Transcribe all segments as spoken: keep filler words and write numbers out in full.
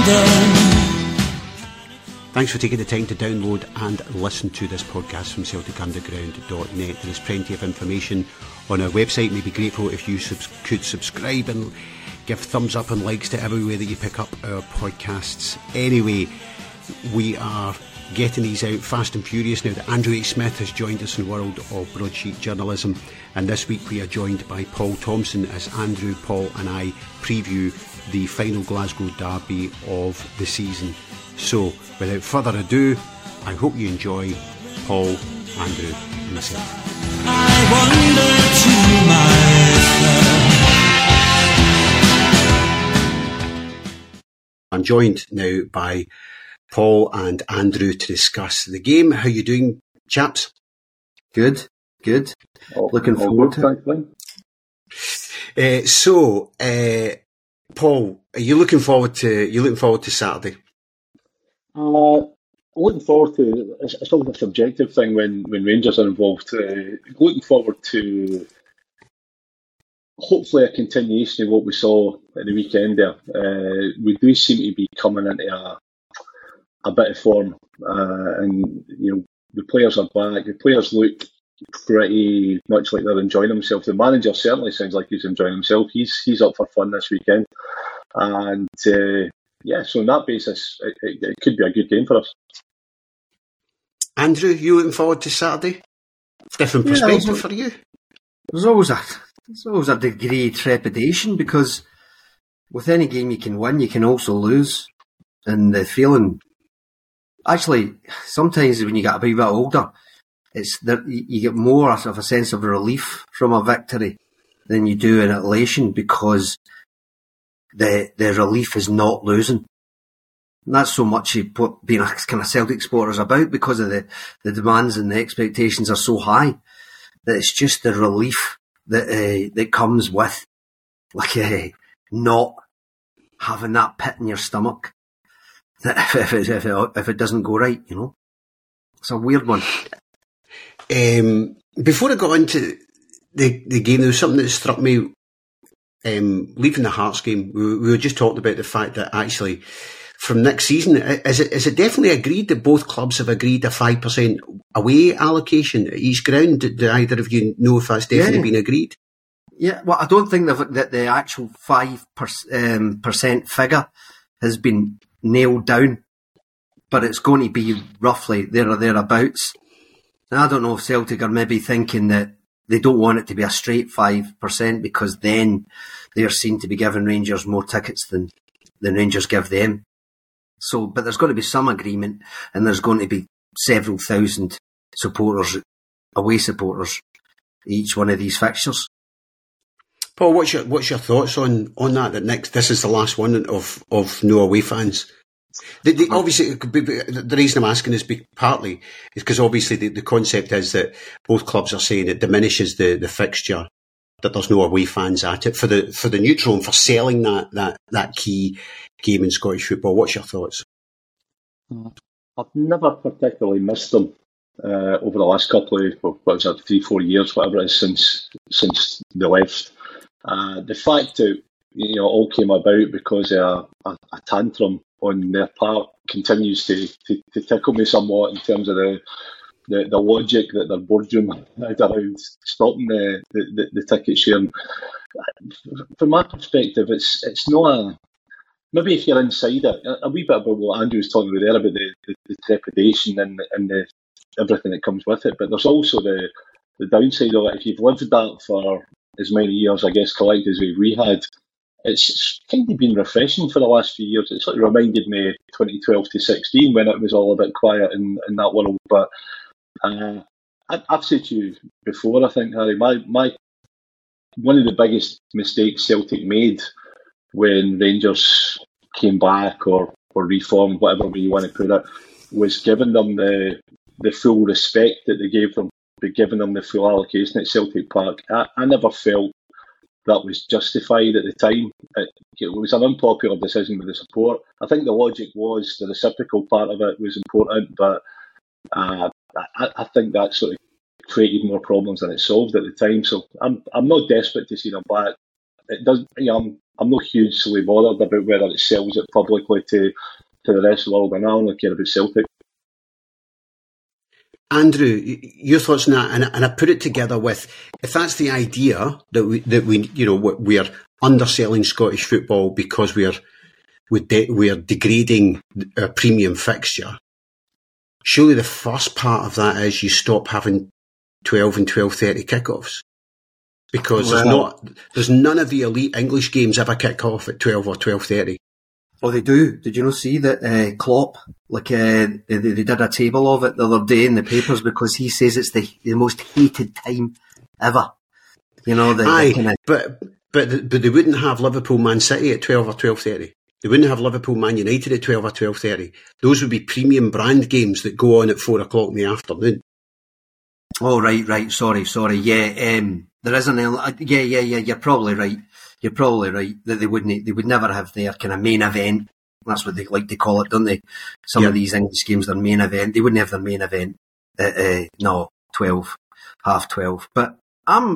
Thanks for taking the time to download and listen to this podcast from Celtic Underground dot net. There is plenty of information on our website. We'd be grateful if you subs- could subscribe and give thumbs up and likes to everywhere that you pick up our podcasts. Anyway, we are getting these out fast and furious now that Andrew H. Smith has joined us in the world of broadsheet journalism, and this week we are joined by Paul Thompson as Andrew, Paul and I preview the final Glasgow derby of the season. So, without further ado, I hope you enjoy Paul, Andrew and myself. I wonder to myself. I'm joined now by Paul and Andrew to discuss the game. How are you doing, chaps? Good, good. Oh, Looking forward to it. Uh, so, uh, Paul, are you looking forward to? You looking forward to Saturday? Uh, looking forward to. It's, it's not a subjective thing when, when Rangers are involved. Uh, looking forward to hopefully a continuation of what we saw at the weekend. There, uh, we do seem to be coming into a a bit of form, uh, and you know the players are back. The players look pretty much like they're enjoying themselves. The manager certainly sounds like he's enjoying himself. He's he's up for fun this weekend, and uh, yeah. So on that basis, it, it, it could be a good game for us. Andrew, you looking forward to Saturday? Different Yeah, perspective was, for you. There's always a there's always a degree of trepidation because with any game you can win, you can also lose, and the feeling. Actually, sometimes when you get a wee bit older, it's that you get more of a sense of relief from a victory than you do in elation because the the relief is not losing. And that's so much what being a kind of Celtic supporter is about because of the, the demands and the expectations are so high that it's just the relief that uh, that comes with like uh, not having that pit in your stomach. If it, if, it, if it doesn't go right, you know. It's a weird one. Um, before I got into the, the game, there was something that struck me um, leaving the Hearts game. We, we were just talking about the fact that actually from next season, is it, is it definitely agreed that both clubs have agreed a five percent away allocation at each ground? Do, do either of you know if that's definitely yeah. been agreed? Yeah, well, I don't think that the actual five percent figure has been nailed down, but it's going to be roughly there or thereabouts. And I don't know if Celtic are maybe thinking that they don't want it to be a straight five percent because then they're seen to be giving Rangers more tickets than, than Rangers give them. So, but there's going to be some agreement and there's going to be several thousand supporters, away supporters, each one of these fixtures. Paul, what's your what's your thoughts on, on that? That next, this is the last one of, of no away fans. The, the, obviously, it could be, the reason I'm asking is be, partly is because obviously the, the concept is that both clubs are saying it diminishes the, the fixture, that there's no away fans at it for the for the neutral and for selling that that that key game in Scottish football. What's your thoughts? I've never particularly missed them uh, over the last couple of what was it, three four years, whatever it is since since they left. Uh, the fact that you know all came about because of a, a, a tantrum on their part continues to, to, to tickle me somewhat in terms of the the, the logic that their boardroom had around stopping the, the, the, the ticket sharing. From my perspective, it's it's not a maybe if you're inside it, a, a wee bit about what Andrew was talking about there about the, the, the trepidation and and the everything that comes with it. But there's also the the downside of it. If you've lived that for as many years, I guess, collect as we had, it's kind of been refreshing for the last few years. It sort of reminded me of twenty twelve to sixteen when it was all a bit quiet in, in that world. But uh, I, I've said to you before, I think, Harry, my, my one of the biggest mistakes Celtic made when Rangers came back or, or reformed, whatever way you want to put it, was giving them the the full respect that they gave them, but giving them the full allocation at Celtic Park. I, I never felt that was justified at the time. It, it was an unpopular decision with the support. I think the logic was the reciprocal part of it was important, but uh, I, I think that sort of created more problems than it solved at the time. So I'm I'm not desperate to see them back. it does. You know, I'm I'm not hugely bothered about whether it sells it publicly to to the rest of the world, and I only care about Celtic. Andrew, your thoughts on that, and, and I put it together with, if that's the idea that we, that we, you know, we're underselling Scottish football because we're we're, de- we're degrading our premium fixture. Surely the first part of that is you stop having twelve and twelve thirty kickoffs, because well, there's not there's none of the elite English games ever kick off at twelve or twelve thirty. Oh, they do. Did you not see that uh, Klopp, like, uh, they, they did a table of it the other day in the papers because he says it's the, the most hated time ever. You know, the, Aye, the kind of... but, but, but they wouldn't have Liverpool Man City at twelve or twelve thirty. They wouldn't have Liverpool Man United at twelve or twelve thirty. Those would be premium brand games that go on at four o'clock in the afternoon. Oh, right, right. Sorry, sorry. Yeah, um, there is an... Yeah, yeah, yeah, you're probably right. You're probably right that they wouldn't. They would never have their kind of main event. That's what they like to call it, don't they? Some yeah. of these English games, their main event. They wouldn't have their main event at uh, no twelve, half twelve. But I'm,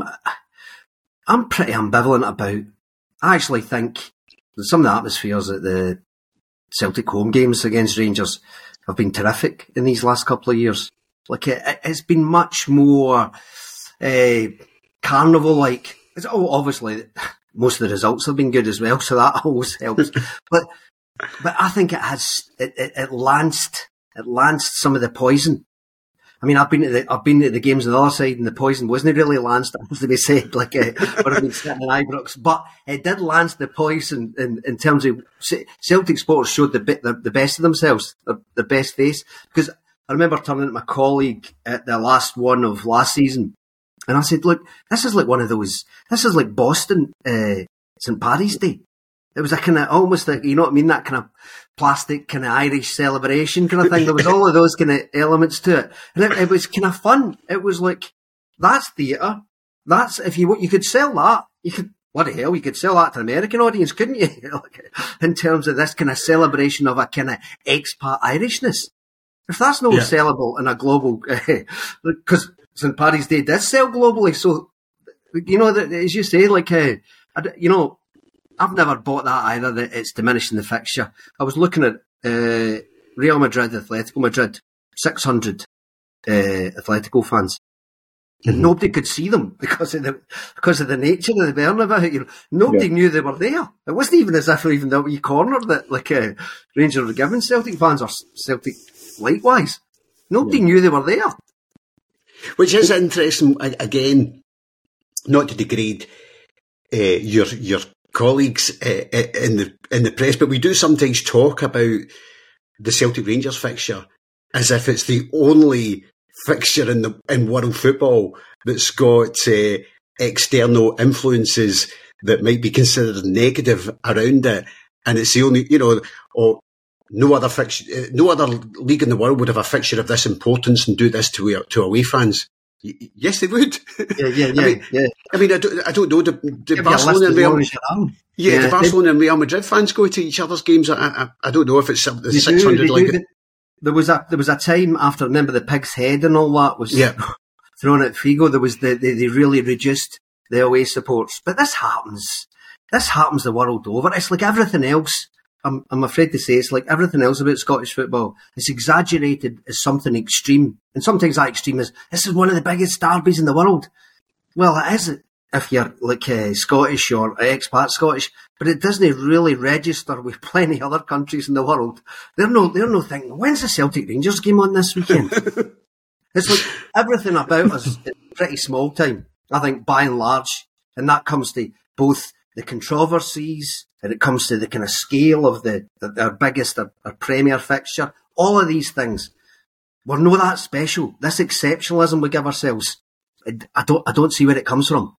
I'm pretty ambivalent about. I actually think some of the atmospheres at the Celtic home games against Rangers have been terrific in these last couple of years. Like it, it's been much more uh, carnival-like. It's oh, obviously. Most of the results have been good as well, so that always helps. but but I think it has it, it, it lanced it lanced some of the poison. I mean, I've been to the I've been to the games on the other side, and the poison wasn't really lanced. It has to be said, like uh, where I've been sitting in Ibrox, but it did lance the poison in, in terms of Celtic sports showed the bit the, the best of themselves, the, the best face. Because I remember turning to my colleague at the last one of last season. And I said, look, this is like one of those, this is like Boston, uh, Saint Paddy's Day. It was a kind of, almost like, you know what I mean, that kind of plastic, kind of Irish celebration kind of thing. There was all of those kind of elements to it. And it, it was kind of fun. It was like, that's theatre. That's, if you you could sell that, you could, what the hell, you could sell that to an American audience, couldn't you? In terms of this kind of celebration of a kind of expat Irishness. If that's not yeah. sellable in a global, because Saint Paddy's Day does sell globally, so, you know, as you say, like, uh, you know, I've never bought that either, that it's diminishing the fixture. I was looking at uh, Real Madrid, Atletico Madrid, six hundred uh, Atletico fans. And mm-hmm. nobody could see them because of the because of the nature of the Bernabeu. You know, nobody yeah. knew they were there. It wasn't even as if even that wee corner that, like, uh, Rangers were giving Celtic fans, or Celtic likewise. Nobody yeah. knew they were there. Which is interesting, again, not to degrade uh, your your colleagues uh, in the in the press, but we do sometimes talk about the Celtic Rangers fixture as if it's the only fixture in the in world football that's got uh, external influences that might be considered negative around it, and it's the only, you know, or no other fixture, no other league in the world would have a fixture of this importance and do this to to away fans. Y- yes, they would. Yeah, yeah, yeah. I mean, yeah. I, mean I, don't, I don't know. Do, do Barcelona and Real, yeah, yeah, do Barcelona and Real Madrid fans go to each other's games? I, I, I don't know if it's the six hundred. Like it. There was a there was a time after, remember, the Pig's Head and all that was yeah. thrown at Figo. There was the they, they really reduced the away supports, but this happens. This happens the world over. It's like everything else. I'm, I'm afraid to say it's like everything else about Scottish football. It's exaggerated as something extreme. And sometimes that extreme is, this is one of the biggest derbies in the world. Well, it is if you're like uh, Scottish or expat Scottish, but it doesn't really register with plenty other countries in the world. They're no, they're no thinking, when's the Celtic Rangers game on this weekend? It's like everything about us is pretty small time, I think, by and large. And that comes to both the controversies, and it comes to the kind of scale of the, the our biggest, our, our premier fixture. All of these things, we're not that special. This exceptionalism we give ourselves, I, I don't, I don't see where it comes from.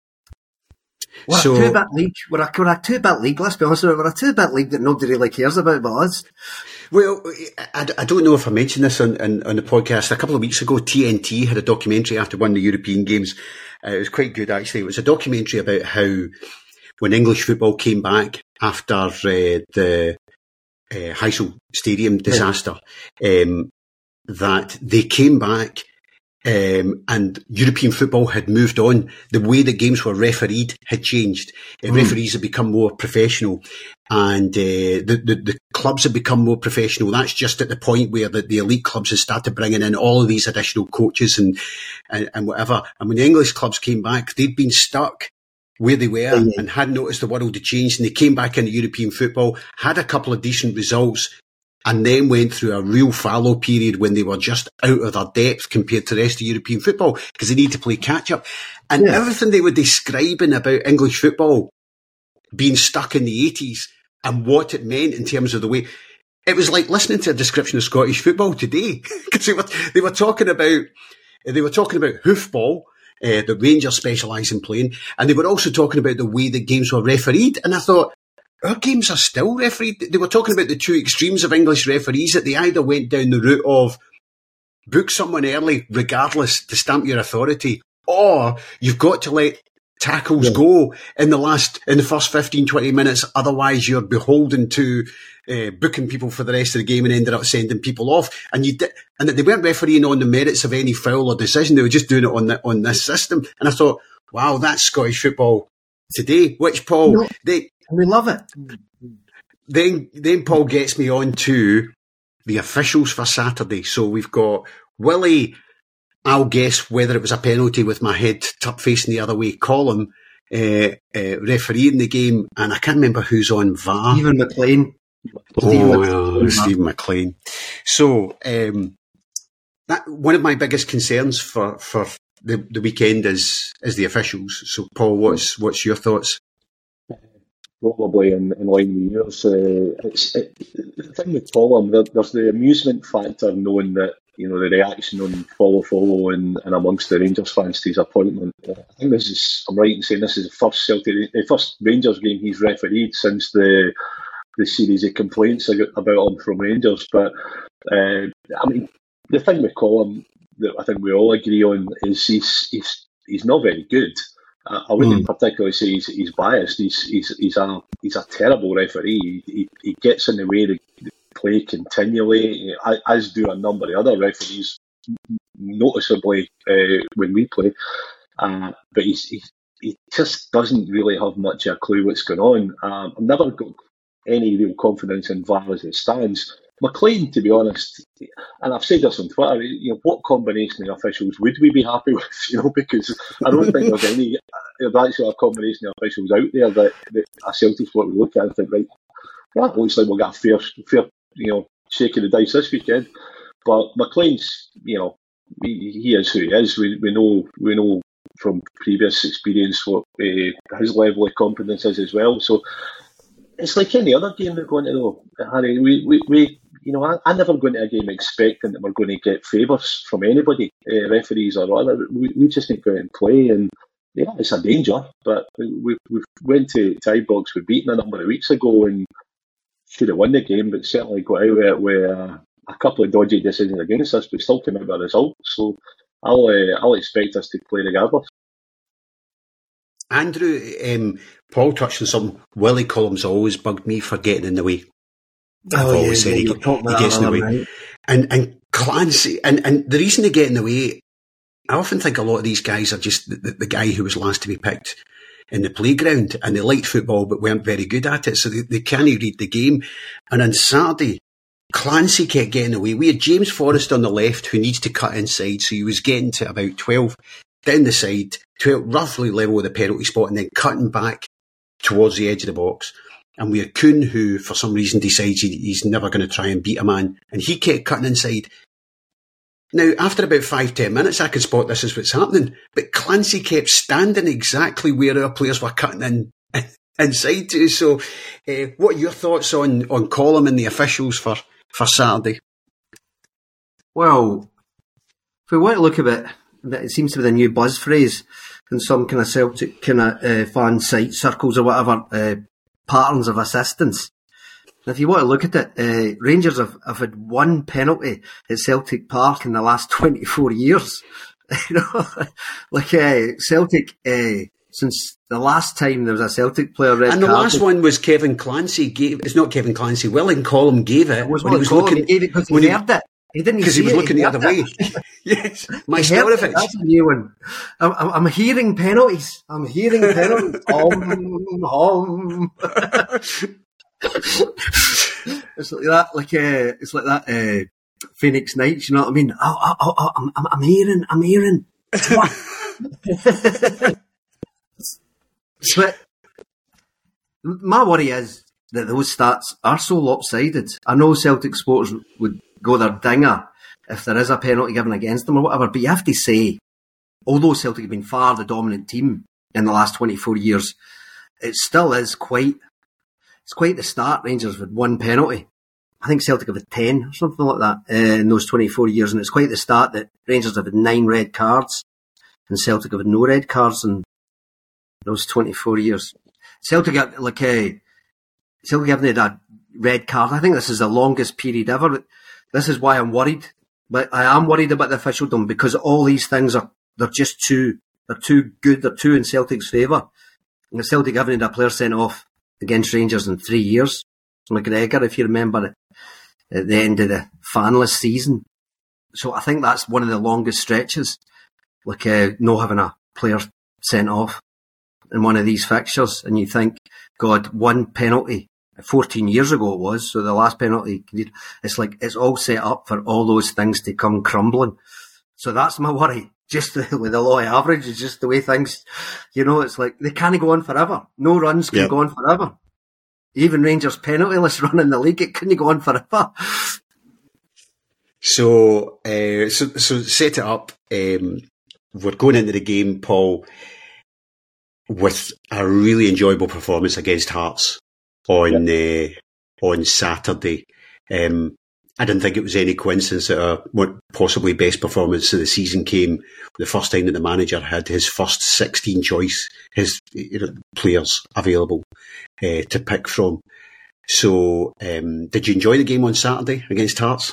We're so, a two-bit league. We're a, we're a two-bit league. Let's be honest with it. We're a two-bit league that nobody really cares about but us. Well, I, I don't know if I mentioned this on, on, on the podcast. A couple of weeks ago, T N T had a documentary after one of the European games. Uh, it was quite good, actually. It was a documentary about how, when English football came back after uh, the uh, Heysel Stadium disaster, um, that they came back Um, and European football had moved on. The way the games were refereed had changed. Uh, mm. Referees had become more professional, and uh, the, the the clubs had become more professional. That's just at the point where the, the elite clubs had started bringing in all of these additional coaches and, and, and whatever. And when the English clubs came back, they'd been stuck where they were mm. and hadn't noticed the world had changed. And they came back into European football, had a couple of decent results, and then went through a real fallow period when they were just out of their depth compared to the rest of European football because they need to play catch up. And yeah. everything they were describing about English football being stuck in the eighties and what it meant in terms of the way, it was like listening to a description of Scottish football today because they were, they were talking about, they were talking about hoofball, uh, the Rangers specialise in playing, and they were also talking about the way the games were refereed. And I thought, our games are still refereed. They were talking about the two extremes of English referees, that they either went down the route of book someone early, regardless, to stamp your authority, or you've got to let tackles yeah. go in the last, in the first fifteen, twenty minutes. Otherwise, you're beholden to uh, booking people for the rest of the game and ended up sending people off. And you did, and that they weren't refereeing on the merits of any foul or decision. They were just doing it on the, on this system. And I thought, wow, that's Scottish football today. Which, Paul, no. they. We love it. Then, then Paul gets me on to the officials for Saturday. So we've got Willie, I'll guess whether it was a penalty with my head tucked facing the other way, Colm, uh, uh, refereeing the game, and I can't remember who's on V A R. Stephen McLean. Oh, Stephen McLean. Stephen McLean. So, um, that, one of my biggest concerns for, for the, the weekend is, is the officials. So, Paul, what's, what's your thoughts? Probably in, in line with yours. Uh, it's, it, the thing with Colm, there, there's the amusement factor knowing that, you know, the reaction on follow follow and, and amongst the Rangers fans to his appointment. Uh, I think this is, I'm right in saying this is the first Celtic, the first Rangers game he's refereed since the the series of complaints about him from Rangers. But uh, I mean, the thing with Colm that I think we all agree on is he's he's he's not very good. I wouldn't mm. particularly say he's, he's biased. He's he's he's a he's a terrible referee. He, he, he gets in the way of the play continually, as do a number of other referees, noticeably uh, when we play. Uh, but he's, he he just doesn't really have much of a clue what's going on. Um, I've never got any real confidence in V A R as it stands. McLean, to be honest, and I've said this on Twitter, you know, what combination of officials would we be happy with? You know, because I don't think there's any, there's actually a combination of officials out there that, that a Celtic what we look at and think, right, yeah, it looks like we'll get a fair, fair, you know, shake of the dice this weekend. But McLean's, you know, he, he is who he is. We we know we know from previous experience what uh, his level of competence is as well. So it's like any other game we're going to know, Harry. We we. we You know, I, I never go into a game expecting that we're going to get favours from anybody, uh, referees or other. We, we just need to go out and play, and yeah, it's a danger. But we we went to tie box with beaten a number of weeks ago and should have won the game, but certainly got out of it with uh, a couple of dodgy decisions against us, but still came out with a result. So I'll uh, I'll expect us to play regardless. Andrew, um, Paul touched on something. Willie Colm's always bugged me for getting in the way. I've oh, always yeah, said yeah, he, he gets in the way. Right. And and Clancy, and, and the reason they get in the way, I often think a lot of these guys are just the, the, the guy who was last to be picked in the playground, and they liked football but weren't very good at it, so they, they can't read the game. And on Saturday, Clancy kept getting away. We had James Forrest on the left who needs to cut inside, so he was getting to about twelve down the side, twelve, roughly level with the penalty spot, and then cutting back towards the edge of the box. And we had Kuhn, who for some reason decides he, he's never going to try and beat a man, and he kept cutting inside. Now, after about five, ten minutes, I could spot this is what's happening, but Clancy kept standing exactly where our players were cutting in inside to. So, uh, what are your thoughts on, on Colm and the officials for, for Saturday? Well, if we want to look at it, it seems to be the new buzz phrase in some kind of Celtic kind of uh, fan site circles or whatever, uh, patterns of assistance. And if you want to look at it, uh, Rangers have, have had one penalty at Celtic Park in the last twenty-four years. You know, like uh, Celtic, uh, since the last time there was a Celtic player red and the carded. last one was Kevin Clancy gave. It's not Kevin Clancy. Willie Colm gave it. It was when Willie he was Colm. looking. He gave it because he when heard he, it. He didn't because he was looking the other way. Yes, my Storovic. That's a new one. I'm, I'm, I'm hearing penalties. I'm hearing penalties. um, um. It's like that, like uh, it's like that uh, Phoenix Nights. You know what I mean? Oh, oh, oh, oh I'm, I'm hearing. I'm hearing. But my worry is that those stats are so lopsided. I know Celtic supporters would go their dinger if there is a penalty given against them or whatever, but you have to say, although Celtic have been far the dominant team in the last twenty-four years, it still is quite, it's quite the start. Rangers have had one penalty. I think Celtic have had ten or something like that uh, in those twenty-four years, and it's quite the start that Rangers have had nine red cards and Celtic have had no red cards in those twenty-four years. Celtic, like, uh, Celtic haven't had a red card. I think this is the longest period ever. This is why I'm worried. But I am worried about the officialdom because all these things are, they're just too, they're too good. They're too in Celtic's favour. And Celtic haven't had a player sent off against Rangers in three years. McGregor, if you remember it, at the end of the fanless season. So I think that's one of the longest stretches. Like, uh, no having a player sent off in one of these fixtures, and you think, God, one penalty, fourteen years ago it was, so the last penalty, it's like, it's all set up for all those things to come crumbling. So that's my worry, just the, with the law of averages, just the way things, you know, it's like, they can't go on forever. No runs can yep. go on forever. Even Rangers' pennantyless run in the league, it couldn't go on forever. So, uh, so, so set it up. Um, we're going into the game, Paul, with a really enjoyable performance against Hearts on yep. uh, on Saturday. Um, I didn't think it was any coincidence that our possibly best performance of the season came the first time that the manager had his first sixteen choice, his you know, players available uh, to pick from. So, um, did you enjoy the game on Saturday against Hearts?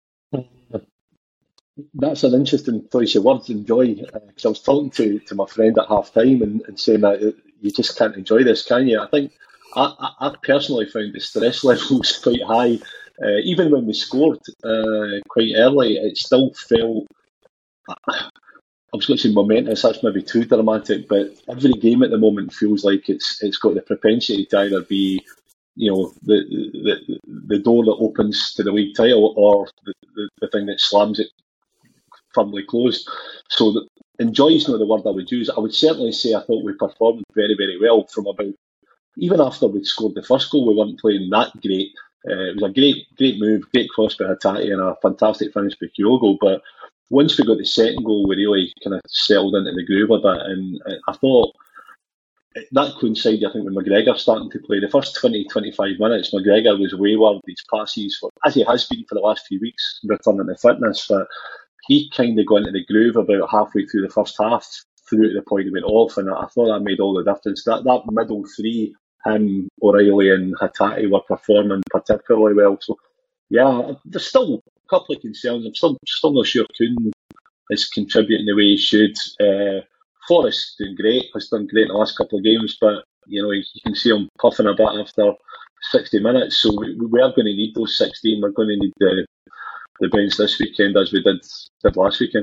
That's an interesting choice of words, enjoy, because uh, I was talking to, to my friend at half time and, and saying that you just can't enjoy this, can you? I think I, I personally found the stress levels quite high. Uh, even when we scored uh, quite early, it still felt, I was going to say momentous, that's maybe too dramatic, but every game at the moment feels like it's it's got the propensity to either be, you know, the the, the door that opens to the league title or the, the, the thing that slams it firmly closed. So the, enjoy is not the word I would use. I would certainly say I thought we performed very, very well from about, even after we'd scored the first goal, we weren't playing that great. Uh, it was a great, great move, great cross by Hatate and a fantastic finish by Kyogo. But once we got the second goal, we really kind of settled into the groove a bit. And I thought that coincided, I think, with McGregor starting to play. The first twenty, twenty-five minutes, McGregor was wayward. His passes, for, as he has been for the last few weeks, returning to fitness. But he kind of got into the groove about halfway through the first half, through to the point he went off. And I thought that made all the difference. That, that middle three, him, O'Reilly and Hatate, were performing particularly well. So, yeah, there's still a couple of concerns. I'm still still not sure Kuhn is contributing the way he should. Uh, Forrest doing great, has done great in the last couple of games, but you know, you can see him puffing a bit after sixty minutes. So we, we are going to need those sixteen. We're going to need the the bench this weekend as we did did last weekend.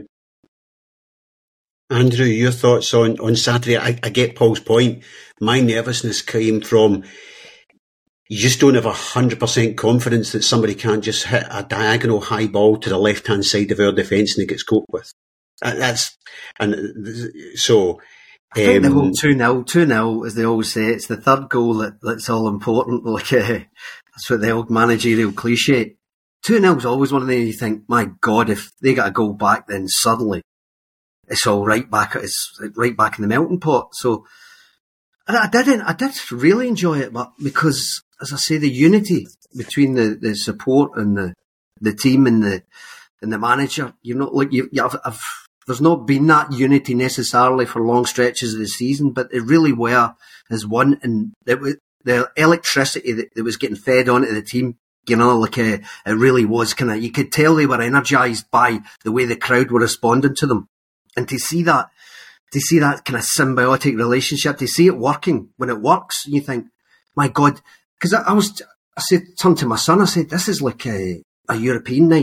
Andrew, your thoughts on, on Saturday? I, I get Paul's point. My nervousness came from you just don't have a hundred percent confidence that somebody can't just hit a diagonal high ball to the left hand side of our defence and it gets coped with. That's and so. I think um, the whole two nil, two nil, as they always say, it's the third goal that, that's all important. Like uh, that's what the old managerial cliche. two nil is always one of them you think, my God, if they get a goal back, then suddenly it's all right back. It's right back in the melting pot. So I, I didn't. I did really enjoy it, but because, as I say, the unity between the, the support and the the team and the and the manager, you're not like you. I've, I've, there's not been that unity necessarily for long stretches of the season, but it really were as one, and it was the electricity that, that was getting fed onto the team. You know, like uh, it really was kind of. You could tell they were energised by the way the crowd were responding to them, and to see that, to see that kind of symbiotic relationship, to see it working when it works, you think, my God, because I, I was, I said, turned to my son, I said, this is like a, a European night.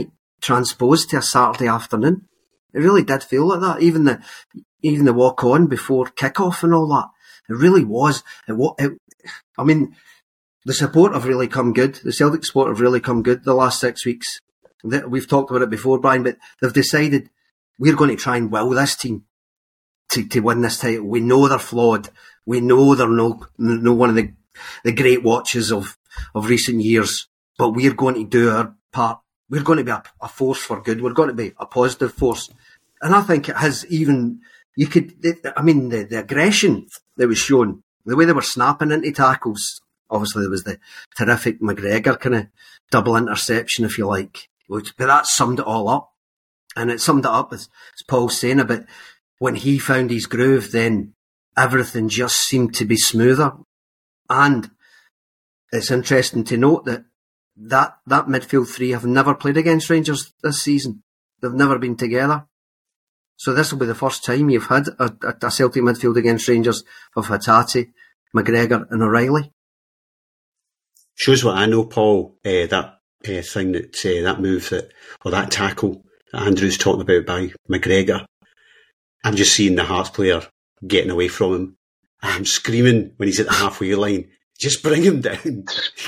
transposed to a Saturday afternoon. It really did feel like that. Even the even the walk on before kick-off and all that. It really was. It, it, I mean, the support have really come good. The Celtic support have really come good the last six weeks. We've talked about it before, Brian, but they've decided we're going to try and will this team to, to win this title. We know they're flawed. We know they're no, no one of the, the great watches of, of recent years, but we're going to do our part. We're going to be a, a force for good. We're going to be a positive force. And I think it has even, you could, I mean, the, the aggression that was shown, the way they were snapping into tackles, obviously there was the terrific McGregor kind of double interception, if you like, but that summed it all up. And it summed it up, as, as Paul's saying, about when he found his groove, then everything just seemed to be smoother. And it's interesting to note that that, that midfield three have never played against Rangers this season. They've never been together. So this will be the first time you've had a, a Celtic midfield against Rangers of Hatate, McGregor and O'Reilly. Shows what I know, Paul, uh, that uh, thing, that uh, that move, that or that tackle that Andrew's talking about by McGregor. I'm just seeing the Hearts player getting away from him. I'm screaming when he's at the halfway line. Just bring him down.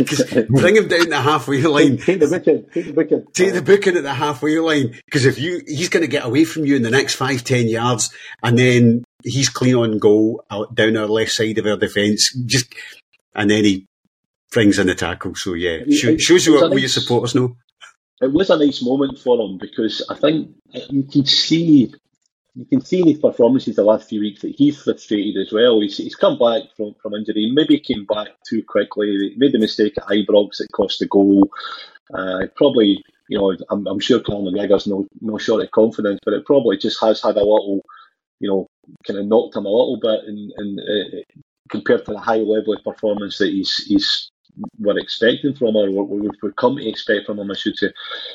Bring him down the halfway line. Take the booking. Take the booking. Take the booking at the halfway line. Because if you, he's going to get away from you in the next five, ten yards, and then he's clean on goal out, down our left side of our defence. Just, and then he brings in the tackle. So yeah, it shows you what we supporters know. It was a nice moment for him, because I think you can see. You can see in his performances the last few weeks that he's frustrated as well. He's, he's come back from, from injury, maybe came back too quickly. He made the mistake at Ibrox that cost the goal. Uh, probably, you know, I'm, I'm sure Conor McGregor's no, no short of confidence, but it probably just has had a little, you know, kind of knocked him a little bit in, in, uh, compared to the high level of performance that he's, he's we're expecting from him, or we've come to expect from him, I should say.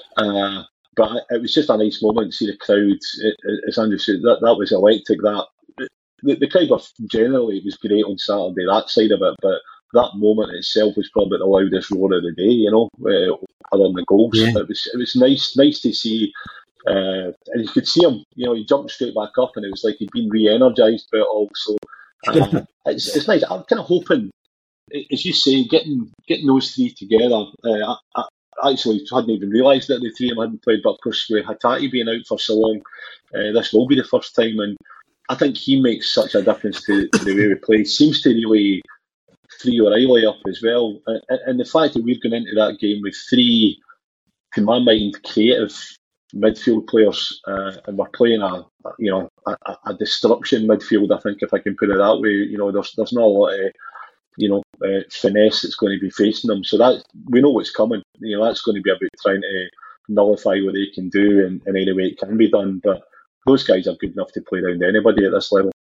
Uh, But it was just a nice moment to see the crowd, as Andrew said, that, that was electric. That the, the crowd were generally, it was great on Saturday, that side of it, but that moment itself was probably the loudest roar of the day, you know, uh, other than the goals. Yeah. It was it was nice nice to see, uh, and you could see him, you know, he jumped straight back up, and it was like he'd been re-energised, but also, uh, it's, it's nice. I'm kind of hoping, as you say, getting getting those three together, uh, I, I actually hadn't even realised that the three of them hadn't played, but of course with Hatate being out for so long, uh, this will be the first time, and I think he makes such a difference to, to the way we play. Seems to really free O'Reilly up as well, and, and the fact that we're going into that game with three, in my mind, creative midfield players, uh, and we're playing a, you know, a, a destruction midfield, I think, if I can put it that way. You know, there's there's not a lot of, you know, uh, finesse that's going to be facing them. So that we know what's coming. You know, that's going to be about trying to nullify what they can do in, in any way it can be done. But those guys are good enough to play around anybody at this level.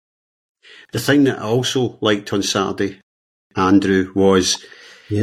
The thing that I also liked on Saturday, Andrew, was yeah.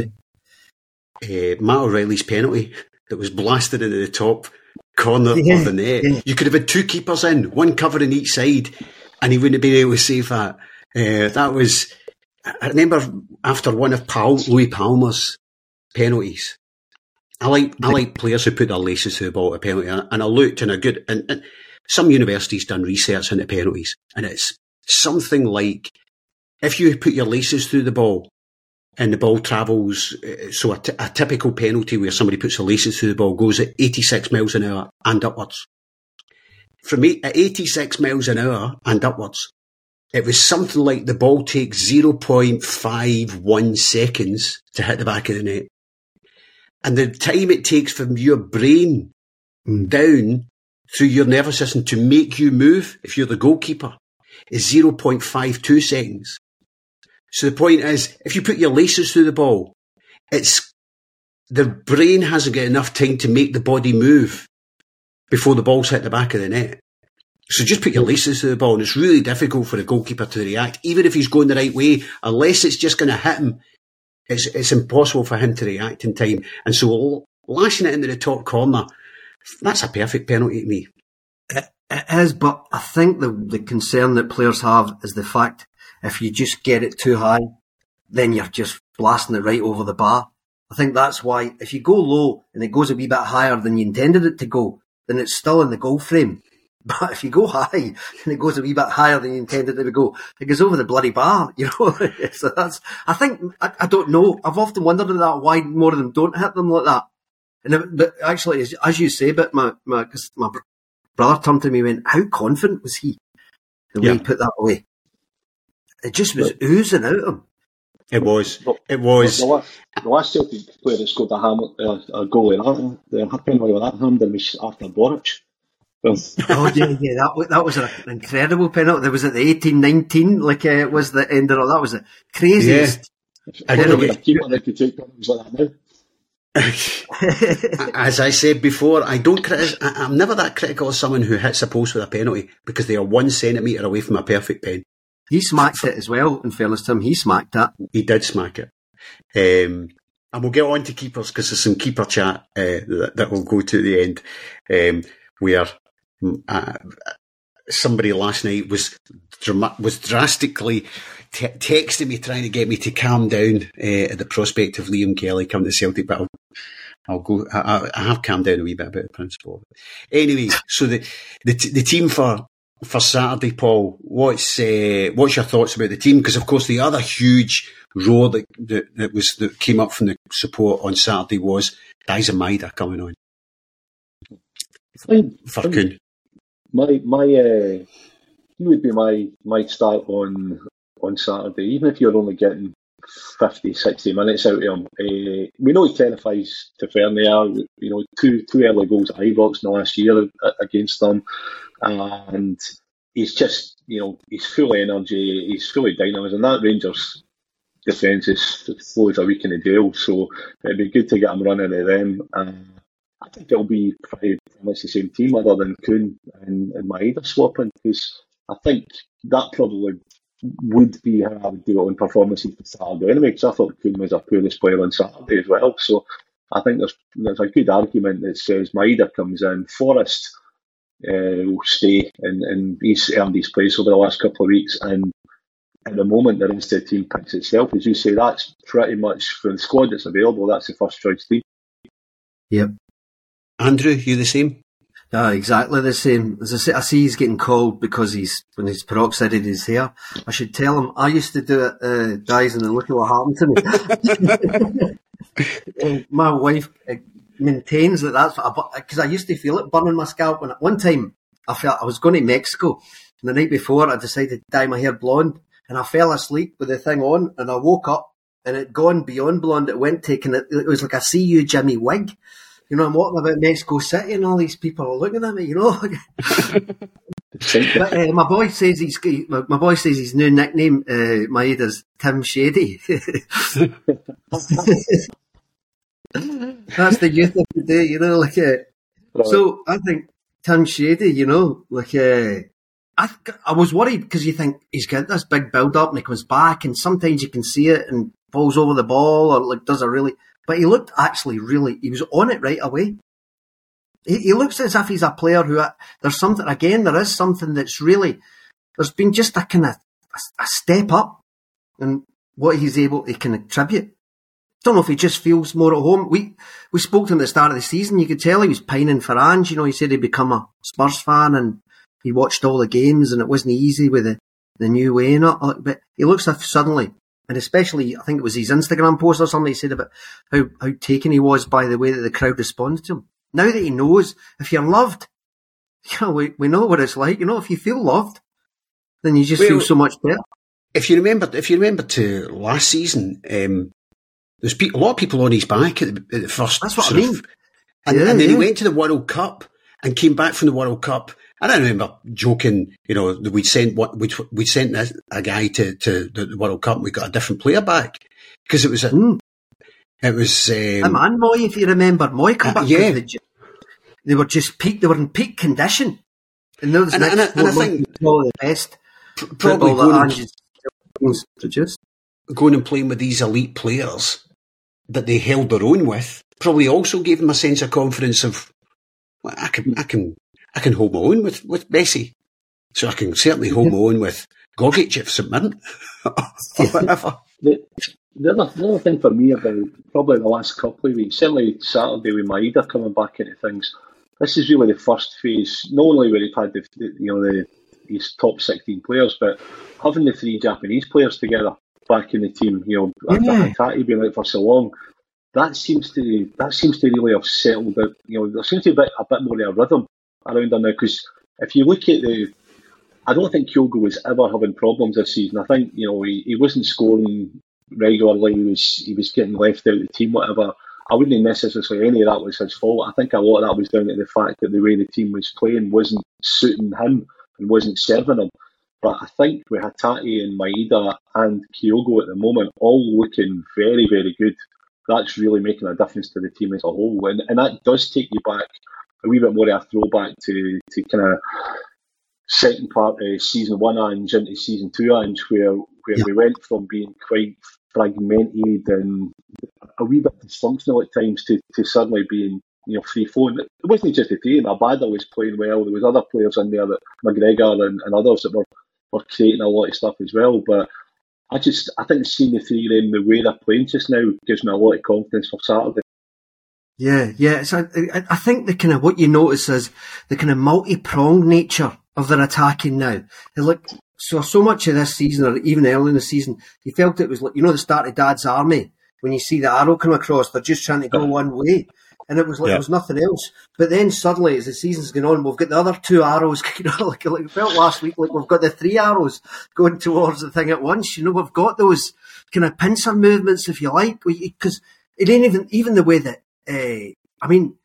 uh, Matt O'Reilly's penalty that was blasted into the top corner yeah. of the net. Yeah. You could have had two keepers in, one covering each side, and he wouldn't have been able to save that. Uh, that was... I remember after one of Paul, Louis Palmer's penalties, I like I like players who put their laces to the ball at a penalty, and I looked and a good and, and some universities done research into penalties, and it's something like if you put your laces through the ball and the ball travels, so a, t- a typical penalty where somebody puts their laces through the ball goes at eighty-six miles an hour and upwards. From eight, at eighty-six miles an hour and upwards, it was something like the ball takes zero point five one seconds to hit the back of the net. And the time it takes from your brain mm. down through your nervous system to make you move, if you're the goalkeeper, is zero point five two seconds. So the point is, if you put your laces through the ball, it's the brain hasn't got enough time to make the body move before the ball's hit the back of the net. So just put your laces to the ball, and it's really difficult for the goalkeeper to react, even if he's going the right way. Unless it's just going to hit him, it's it's impossible for him to react in time. And so lashing it into the top corner, that's a perfect penalty to me. It, it is, but I think the the concern that players have is the fact if you just get it too high, then you're just blasting it right over the bar. I think that's why if you go low and it goes a wee bit higher than you intended it to go, then it's still in the goal frame. But if you go high and it goes a wee bit higher than you intended it to go, it goes over the bloody bar, you know. So that's, I think, I, I don't know. I've often wondered about that, why more of them don't hit them like that. And but actually, as, as you say, but my my, cause my brother turned to me and went, "How confident was he? The way yeah. he put that away, it just was oozing out of him." It was. It was. The last, the last Celtic player that scored a, ham, uh, a goal in that, the penalty with that hand was after Boric. oh yeah, yeah, that that was an incredible penalty. There was at the eighteen nineteen, like uh, it was the end of that was the craziest. Yeah. I don't know a keeper that could take penalties like that now. As I said before, I don't critic- I, I'm never that critical of someone who hits a post with a penalty because they are one centimetre away from a perfect pen. He smacked it as well, in fairness to him. He smacked that. He did smack it. Um, and we'll get on to keepers because there's some keeper chat uh, that, that will go to the end um, where uh, somebody last night was dram- was drastically t- texting me trying to get me to calm down uh, at the prospect of Liam Kelly coming to Celtic, but I'll, I'll go. I, I have calmed down a wee bit about the principle of it. Anyway, so the the, t- the team for for Saturday, Paul. What's uh, what's your thoughts about the team? Because of course the other huge roar that, that that was that came up from the support on Saturday was Daizen Maeda coming on Fine. for Kuhn. My my uh, he would be my my start on on Saturday, even if you're only getting fifty, sixty minutes out of him. Uh, we know he terrifies Tavernier. You know, two two early goals at Ibrox in the last year against them, and he's just, you know, he's full of energy, he's full of dynamism. That Rangers defence is slow as a week in a jail, so it'd be good to get him running at them. Uh, I think it'll be pretty much the same team other than Kuhn and, and Maeda swapping, because I think that probably would be how I would do it on performances for Saturday anyway, because I thought Kuhn was our poorest player on Saturday as well. So I think there's there's a good argument that says Maeda comes in, Forrest uh, will stay, and, and he's earned his place over the last couple of weeks, and at the moment the rest of the team picks itself. As you say, that's pretty much, for the squad that's available, that's the first choice team. Yep. Andrew, you the same? Yeah, exactly the same. As I say, I see he's getting called because he's when he's peroxided his hair. I should tell him I used to do it, uh, guys, and then look at what happened to me. uh, my wife uh, maintains that that's because I, I used to feel it burning my scalp. When at one time I felt I was going to Mexico, and the night before I decided to dye my hair blonde, and I fell asleep with the thing on, and I woke up and it gone beyond blonde. It went taking it. It was like a "See You, Jimmy" wig. You know, I'm walking about Mexico City and all these people are looking at me, you know. But uh, my boy says he's my, my boy says his new nickname, uh, Maeda's Tim Shady. That's the youth of the day, you know. Like, uh, right. So I think Tim Shady, you know, like uh, I I was worried because you think he's got this big build up and he comes back and sometimes you can see it and falls over the ball or like does a really. But he looked actually really, he was on it right away. He, he looks as if he's a player who, there's something, again, there is something that's really, there's been just a kind of, a, a step up in what he's able to contribute. I don't know if he just feels more at home. We we spoke to him at the start of the season, you could tell he was pining for Ange. You know, he said he'd become a Spurs fan and he watched all the games and it wasn't easy with the, the new way and all, but he looks as if suddenly, and especially, I think it was his Instagram post or something, he said about how, how taken he was by the way that the crowd responded to him. Now that he knows, if you're loved, you know, we, we know what it's like. You know, if you feel loved, then you just well, feel so much better. If you remember, if you remember to last season, um, there's pe- a lot of people on his back at the, at the first. That's what I mean. Of, and, yeah, and then yeah. he went to the World Cup and came back from the World Cup. And I remember joking, you know, that we'd sent what we'd, we'd sent a, a guy to, to the World Cup and we got a different player back because it was a, mm. it was, um, um, and Moy, if you remember, Moy come back. Uh, yeah. They, they were just peak, they were in peak condition. And those and, next and, I, and I think the best probably going and, produced. going and playing with these elite players that they held their own with probably also gave them a sense of confidence of, well, I can, I can, I can hold my own with, with Messi. So I can certainly hold my own with Gogic if Saint Mirren or whatever. The, The other, the other thing for me about probably the last couple of weeks, certainly Saturday with Maeda coming back into things, this is really the first phase, not only where he's had the, the you know the his top sixteen players, but having the three Japanese players together back in the team, you know, Yeah. after Hatate being out for so long, that seems to that seems to really have settled out. You know, there seems to be a bit, a bit more of a rhythm around there now. Because if you look at the, I don't think Kyogo was ever having problems this season. I think you know he, he wasn't scoring regularly. He was he was getting left out of the team, whatever. I wouldn't necessarily say any of that was his fault. I think a lot of that was down to the fact that the way the team was playing wasn't suiting him and wasn't serving him. But I think with Hatate and Maeda and Kyogo at the moment all looking very, very good, that's really making a difference to the team as a whole. And, and that does take you back a wee bit more of a throwback to, to kind of second part of season one Ange into season two Ange, where, where Yeah. we went from being quite fragmented and a wee bit dysfunctional at times to, to suddenly being, you know, free flowing. It wasn't just the team. Abada was playing well. There was other players in there, that McGregor and, and others that were, were creating a lot of stuff as well. But I just, I think seeing the three of them, the way they're playing just now, gives me a lot of confidence for Saturday. Yeah, yeah. So I, I think the kind of what you notice is the kind of multi-pronged nature of their attacking now. And look, so so much of this season, or even early in the season, you felt it was like, you know, the start of Dad's Army. When you see the arrow come across, they're just trying to go one way, and it was like Yeah. there was nothing else. But then suddenly, as the season's going on, we've got the other two arrows. You know, like, like it felt last week, like we've got the three arrows going towards the thing at once. You know, we've got those kind of pincer movements, if you like, because it ain't even even the way that. Uh, I mean,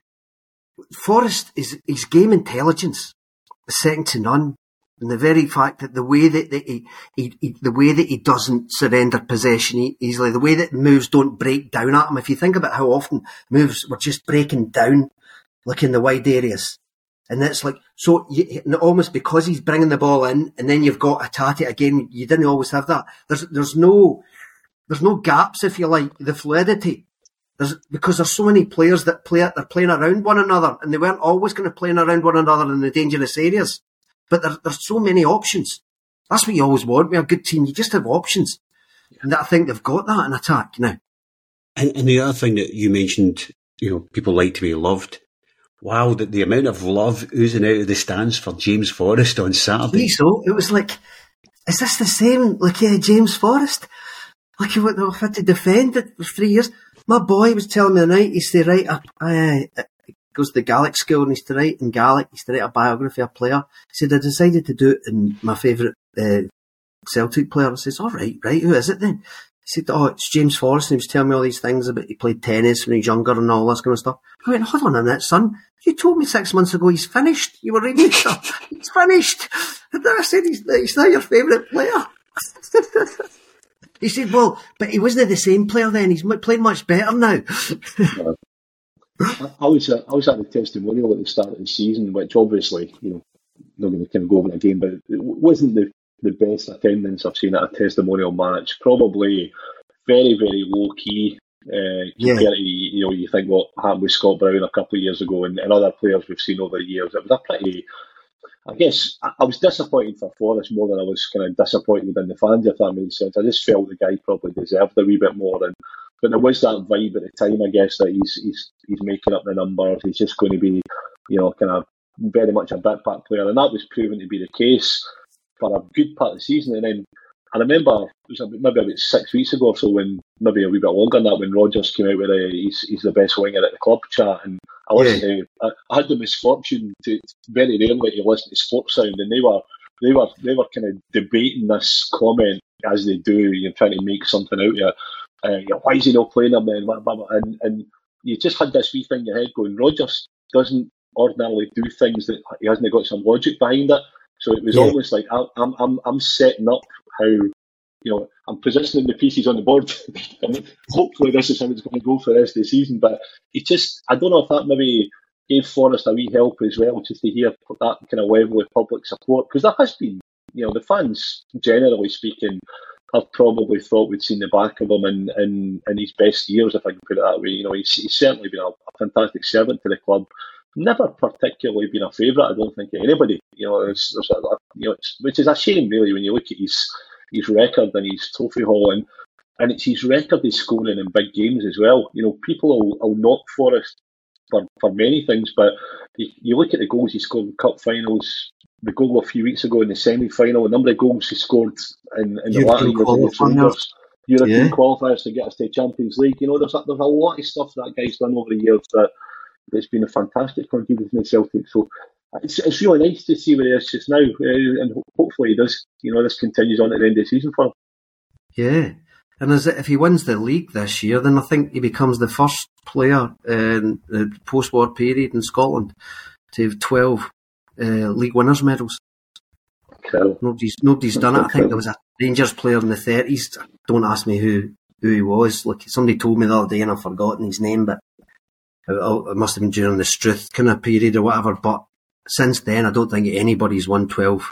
Forrest is his game intelligence is second to none, and the very fact that the way that, that he, he, he, the way that he doesn't surrender possession e- easily, the way that moves don't break down at him. If you think about how often moves were just breaking down, like in the wide areas, and it's like so you, almost because he's bringing the ball in, and then you've got Hatate again. You didn't always have that. There's there's no there's no gaps, if you like, the fluidity. There's, because there's so many players that play they're playing around one another, and they weren't always going to play around one another in the dangerous areas. But there, there's so many options. That's what you always want with a good team. You just have options, and I think they've got that in attack now. And, and the other thing that you mentioned, you know, people like to be loved. Wow, the, the amount of love oozing out of the stands for James Forrest on Saturday. So it was like, is this the same like uh, James Forrest? Like he would have had to defend it for three years. My boy was telling me the night, he said, right, I, I, I goes to the Gaelic school and he's to write in Gaelic, he's to write a biography of a player. He said, I decided to do it in my favourite uh, Celtic player. I says, all right, right, who is it then? He said, oh, it's James Forrest, and he was telling me all these things about he played tennis when he was younger and all this kind of stuff. I went, hold on a minute, son. You told me six months ago he's finished. You were reading stuff. He's finished. And then I said, he's, he's not your favourite player. He said, well, but he wasn't the same player then. He's playing much better now. I, I was uh, I was at the testimonial at the start of the season, which obviously, you know, not going to kind of go over it again, but it wasn't the, the best attendance I've seen at a testimonial match. Probably very, very low key uh, compared Yeah. to, you know, you think what happened with Scott Brown a couple of years ago and, and other players we've seen over the years. It was a pretty, I guess, I, I was disappointed for Forrest more than I was kind of disappointed in the fans, if that makes sense. I just felt the guy probably deserved a wee bit more. And but there was that vibe at the time, I guess, that he's he's he's making up the numbers. He's just going to be, you know, kind of very much a bit part player, and that was proven to be the case for a good part of the season. And then I remember it was maybe about six weeks ago or so, when maybe a wee bit longer than that, when Rodgers came out with a he's he's the best winger at the club chat, and I listened Yeah. to I, I had the misfortune to very rarely to listen to Sports Sound, and they were they were they were kind of debating this comment as they do, you know, trying to make something out of it. Uh, you know, why is he not playing him then? Blah, blah, blah. And and you just had this wee thing in your head going, Rodgers doesn't ordinarily do things that he hasn't got some logic behind it. So it was Yeah. almost like I'm I'm I'm setting up how, you know, I'm positioning the pieces on the board, and hopefully this is how it's going to go for the rest of the season. But it just, I don't know if that maybe gave Forrest a wee help as well, just to hear that kind of level of public support, because there has been, you know, the fans, generally speaking, have probably thought we'd seen the back of him in, in, in his best years, if I can put it that way. You know, he's, he's certainly been a, a fantastic servant to the club. Never particularly been a favourite, I don't think, of anybody. You know, there's, there's a, you know, it's, which is a shame, really, when you look at his his record and his trophy haul. And and it's his record he's scoring in big games as well. You know, people will, will knock Forrest for, for many things, but you, you look at the goals he scored in cup finals, the goal a few weeks ago in the semi-final, a number of goals he scored in, in the latter years against Rangers, European yeah. qualifiers to get us to the Champions League. You know, there's a, there's a lot of stuff that guy's done over the years that that's been a fantastic contribution to Celtic. So it's, it's really nice to see where he is just now, uh, and hopefully he does. You know, this continues on at the end of the season for him. Yeah, and as if he wins the league this year, then I think he becomes the first player in the post-war period in Scotland to have twelve uh, league winners' medals. Incredible. Nobody's nobody's done it. I think there was a Rangers player in the thirties. Don't ask me who, who he was. Like somebody told me the other day, and I've forgotten his name, but it must have been during the Struth kind of period or whatever. But since then, I don't think anybody's won twelve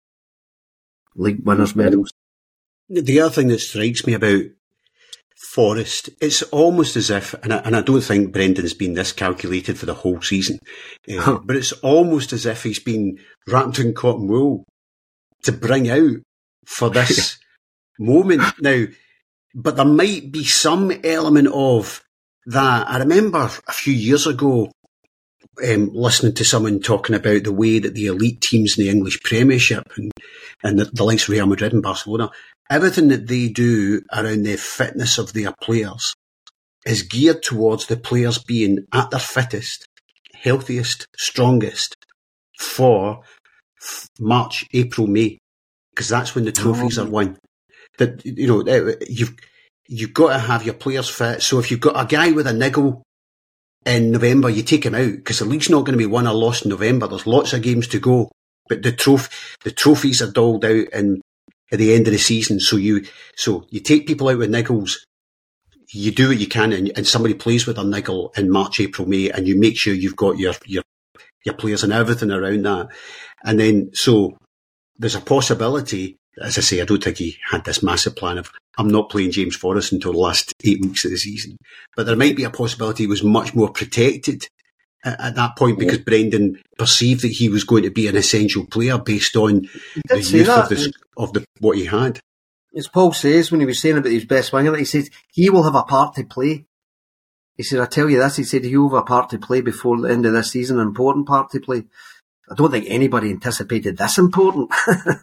league winners' medals. The other thing that strikes me about Forrest, it's almost as if, and I, and I don't think Brendan's been this calculated for the whole season, uh, but it's almost as if he's been wrapped in cotton wool to bring out for this moment now. But there might be some element of that. I remember a few years ago um, listening to someone talking about the way that the elite teams in the English Premiership and, and the, the likes of Real Madrid and Barcelona, everything that they do around the fitness of their players is geared towards the players being at their fittest, healthiest, strongest for March, April, May, because that's when the trophies oh. are won. That, you know, you've you've got to have your players fit. So if you've got a guy with a niggle in November, you take him out because the league's not going to be won or lost in November. There's lots of games to go, but the trophy the trophies are doled out in at the end of the season. So you so you take people out with niggles. You do what you can, and, and somebody plays with a niggle in March, April, May, and you make sure you've got your your your players and everything around that. And then so there's a possibility. As I say, I don't think he had this massive plan of, I'm not playing James Forrest until the last eight weeks of the season. But there might be a possibility he was much more protected at, at that point because yeah. Brendan perceived that he was going to be an essential player based on the youth of, this, of the what he had. As Paul says when he was saying about his best winger, he said, he will have a part to play. He said, I tell you this, he said, he will have a part to play before the end of this season, an important part to play. I don't think anybody anticipated this important.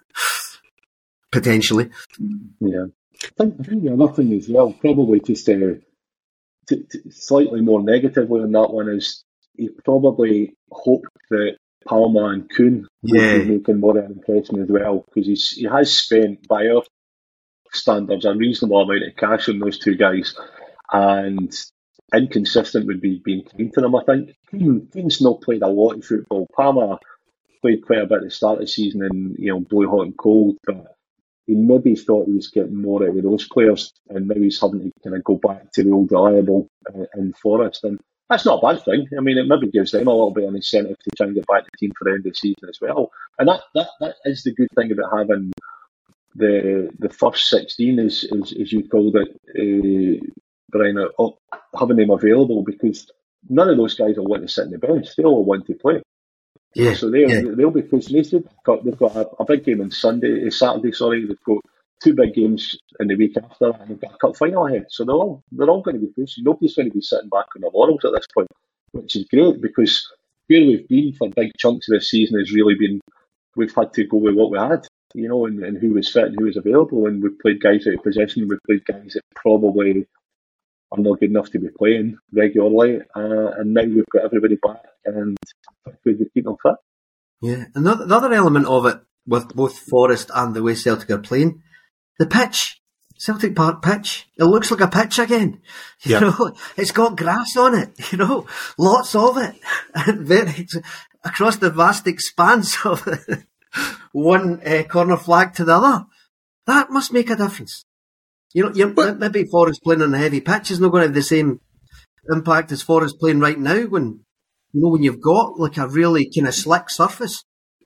Potentially. Yeah. I think, I think the other thing as well, probably just uh, to, to slightly more negatively on that one, is he probably hoped that Palma and Kuhn yeah. would be making more of an impression as well, because he's he has spent, by our standards, a reasonable amount of cash on those two guys, and inconsistent would be being kind to them, I think. Kuhn's not played a lot of football. Palma played quite a bit at the start of the season and, you know, blue hot and cold, but he maybe thought he was getting more out of those players, and now he's having to kind of go back to the old reliable uh, in Forrest. And that's not a bad thing. I mean, it maybe gives them a little bit of an incentive to try and get back to the team for the end of the season as well. And that, that, that is the good thing about having the the first sixteen, as, as, as you called it, uh, Brian, uh, having them available, because none of those guys will want to sit on the bench. They all want to play. Yeah, so they'll, yeah. they'll be pushing. They've got, they've got a, a big game on Sunday, uh, Saturday, sorry. They've got two big games in the week after, and they've got a cup final ahead. So they're all, they're all going to be pushing. Nobody's going to be sitting back on their laurels at this point, which is great, because where we've been for big chunks of this season has really been, we've had to go with what we had, you know, and, and who was fit and who was available. And we've played guys out of possession, we've played guys that probably are not good enough to be playing regularly, uh, and now we've got everybody back, and we keep them fit. Yeah, another another element of it with both Forrest and the way Celtic are playing, the pitch, Celtic Park pitch, it looks like a pitch again. You yeah. know, it's got grass on it. You know, lots of it, and very, across the vast expanse of one uh, corner flag to the other. That must make a difference. You know, you're, but, maybe Forrest playing on a heavy pitch is not going to have the same impact as Forrest playing right now when, you know, when you've got like a really kind of slick surface.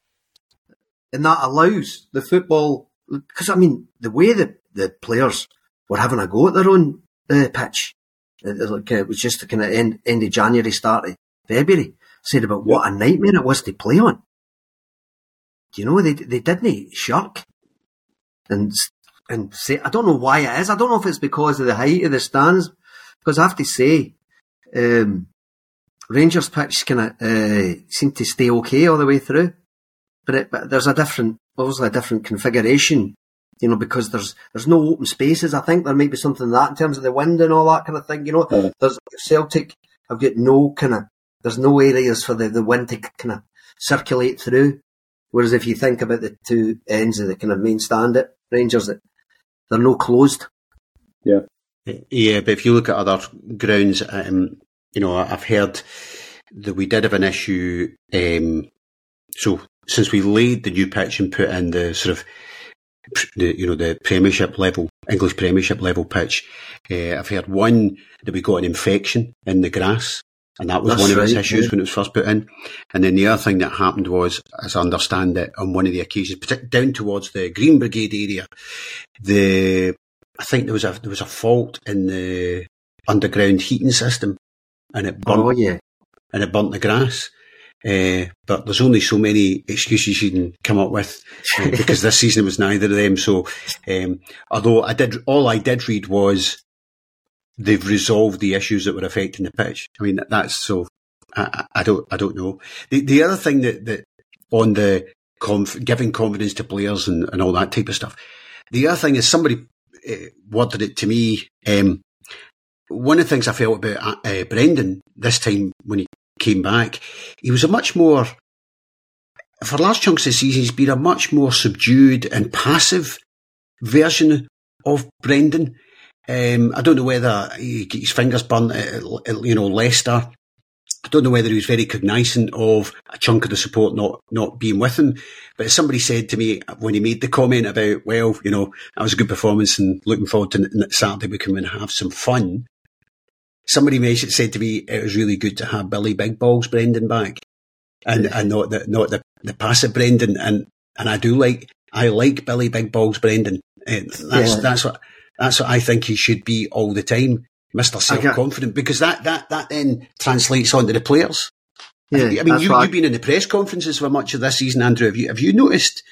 And that allows the football, because I mean, the way that the players were having a go at their own uh, pitch, it, it was just the kind of end, end of January, start of February, said about what a nightmare it was to play on. You know, they, they didn't shirk. And and say, I don't know why it is. I don't know if it's because of the height of the stands, because I have to say, um, Rangers pitch kind of uh, seem to stay okay all the way through, but, it, but there's a different, obviously a different configuration, you know, because there's there's no open spaces. I think there might be something like that in terms of the wind and all that kind of thing. You know, yeah. There's Celtic have got no kind of, there's no areas for the, the wind to kind of circulate through. Whereas if you think about the two ends of the kind of main stand at Rangers, that they're no closed. Yeah. Yeah, but if you look at other grounds, um, you know, I've heard that we did have an issue. Um, so since we laid the new pitch and put in the sort of, the, you know, the Premiership level, English Premiership level pitch, uh, I've heard one that we got an infection in the grass. And that was That's one of its right, issues yeah. when it was first put in. And then the other thing that happened was, as I understand it, on one of the occasions, particularly down towards the Green Brigade area, the I think there was a there was a fault in the underground heating system, and it burnt. Oh yeah, and it burnt the grass. Uh, but there's only so many excuses you can come up with uh, because this season was neither of them. So, um, although I did, all I did read was, they've resolved the issues that were affecting the pitch. I mean, that's so. I, I don't. I don't know. The the other thing that, that on the conf, giving confidence to players and, and all that type of stuff. The other thing is somebody uh, worded it to me. Um, one of the things I felt about uh, Brendan this time when he came back, he was a much more. For large chunks of the season, he's been a much more subdued and passive version of Brendan. Um, I don't know whether he got his fingers burnt at, you know, Leicester. I don't know whether he was very cognizant of a chunk of the support not, not being with him. But as somebody said to me when he made the comment about, well, you know, that was a good performance and looking forward to Saturday we can have some fun. Somebody mentioned, said to me it was really good to have Billy Big Balls Brendan back, and and not the not the, the passive Brendan. And and I do like I like Billy Big Balls Brendan. And that's yeah. that's what. That's what I think he should be all the time, Mister Self-Confident, because that, that, that then translates onto the players. Yeah, I mean, you, you've been in the press conferences for much of this season, Andrew. Have you have you noticed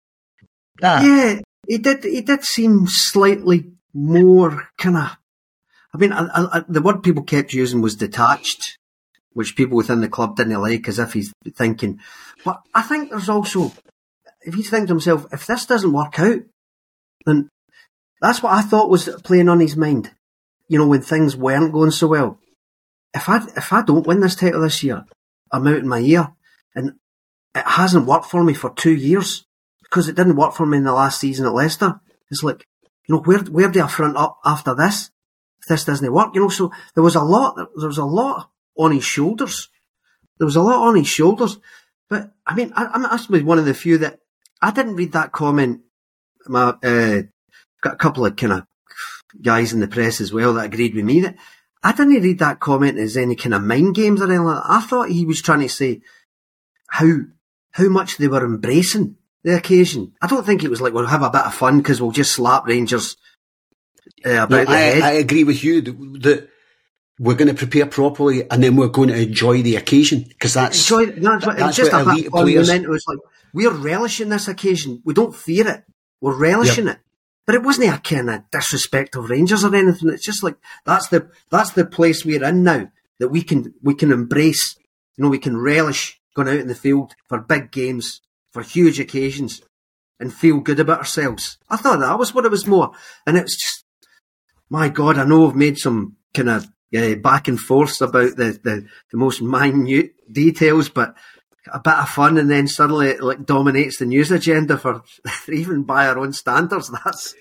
that? Yeah, he did. He did seem slightly more kind of. I mean, I, I, the word people kept using was detached, which people within the club didn't like, as if he's thinking. But I think there's also, if he's thinking to himself, if this doesn't work out, then. That's what I thought was playing on his mind. You know, when things weren't going so well. If I if I don't win this title this year, I'm out in my ear. And it hasn't worked for me for two years. Because it didn't work for me in the last season at Leicester. It's like, you know, where where do I front up after this? If this doesn't work, you know, so there was a lot, there was a lot on his shoulders. There was a lot on his shoulders. But, I mean, I, I'm actually one of the few that, I didn't read that comment, my, uh, got a couple of kind of guys in the press as well that agreed with me that I didn't read that comment as any kind of mind games or anything like that. I thought he was trying to say how how much they were embracing the occasion. I don't think it was like, we'll have a bit of fun because we'll just slap Rangers uh, about no, the I, head. I agree with you that, that we're going to prepare properly and then we're going to enjoy the occasion because that's, enjoy, that's, what, that's just what a elite bit fun. players... It was like, we're relishing this occasion. We don't fear it. We're relishing yep. it. But it wasn't a kind of disrespect of Rangers or anything. It's just like, that's the, that's the place we're in now, that we can, we can embrace, you know, we can relish going out in the field for big games, for huge occasions, and feel good about ourselves. I thought that was what it was more. And it's just, my God, I know I've made some kind of uh, back and forths about the, the, the most minute details, but a bit of fun, and then suddenly it like dominates the news agenda for even by our own standards. That's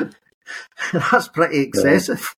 that's pretty excessive.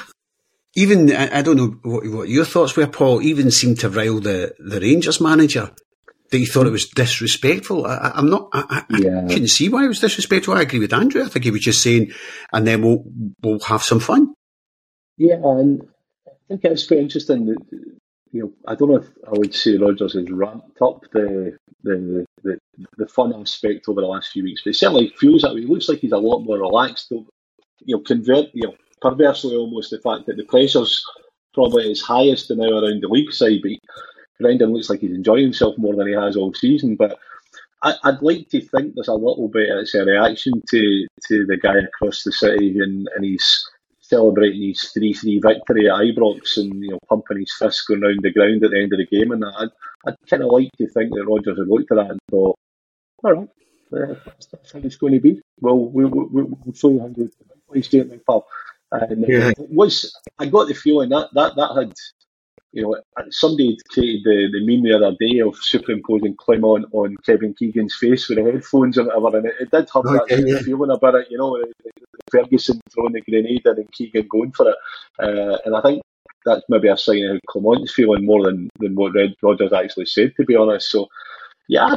Even I, I don't know what, what your thoughts were, Paul. Even seemed to rile the, the Rangers manager. That he thought it was disrespectful. I, I'm not. I, I, yeah. I couldn't see why it was disrespectful. I agree with Andrew. I think he was just saying, and then we'll we'll have some fun. Yeah, and I think it's quite interesting that, you know, I don't know if I would say Rodgers has ramped up the the, the the fun aspect over the last few weeks, but it certainly feels that way. It looks like he's a lot more relaxed. You know, convert, you know, perversely almost the fact that the pressure's probably his highest now around the league side, but Brendan looks like he's enjoying himself more than he has all season. But I, I'd like to think there's a little bit of a reaction to, to the guy across the city, and, and he's celebrating his three three victory at Ibrox, and you know, pumping his fist going round the ground at the end of the game. And that. I'd, I'd kind of like to think that Rodgers had looked at that and thought, all right, uh, that's how it's going to be. Well, we'll, we'll, we'll show you how to play straight now, pal. And yeah. it was, I got the feeling that that, that had, you know, somebody had created the, the meme the other day of superimposing Clement on Kevin Keegan's face with the headphones or whatever, and it, it did have okay, that yeah. feeling about it, you know, Ferguson throwing the grenade and Keegan going for it. Uh, and I think that's maybe a sign of how Clement's feeling more than, than what Red Rodgers actually said, to be honest. So, yeah,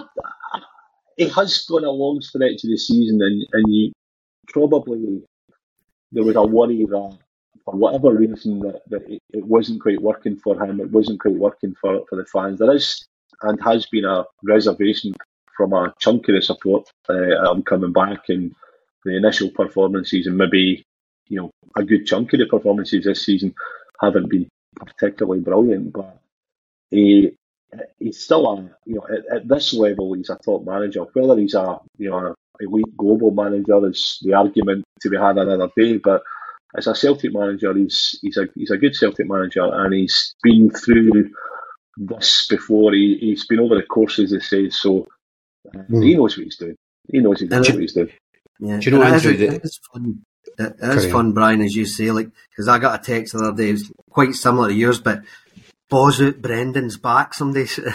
it has gone a long stretch of the season, and, and you probably, there was a worry that for whatever reason that, that it, it wasn't quite working for him, it wasn't quite working for, for the fans. There is and has been a reservation from a chunk of the support uh, I'm coming back, and the initial performances, and maybe, you know, a good chunk of the performances this season haven't been particularly brilliant, but he, he's still a, you know, at, at this level he's a top manager. Whether he's a, you know, an elite global manager is the argument to be had another day, but as a Celtic manager, he's he's a he's a good Celtic manager, and he's been through this before. He he's been over the courses, they say, so uh, mm. he knows what he's doing. He knows exactly what he's doing. Yeah, do you know, Andrew? It is, it is fun. It is fun, Brian, as you say. Like, because I got a text the other day, it was quite similar to yours, but Bozout Brendan's back. Somebody said,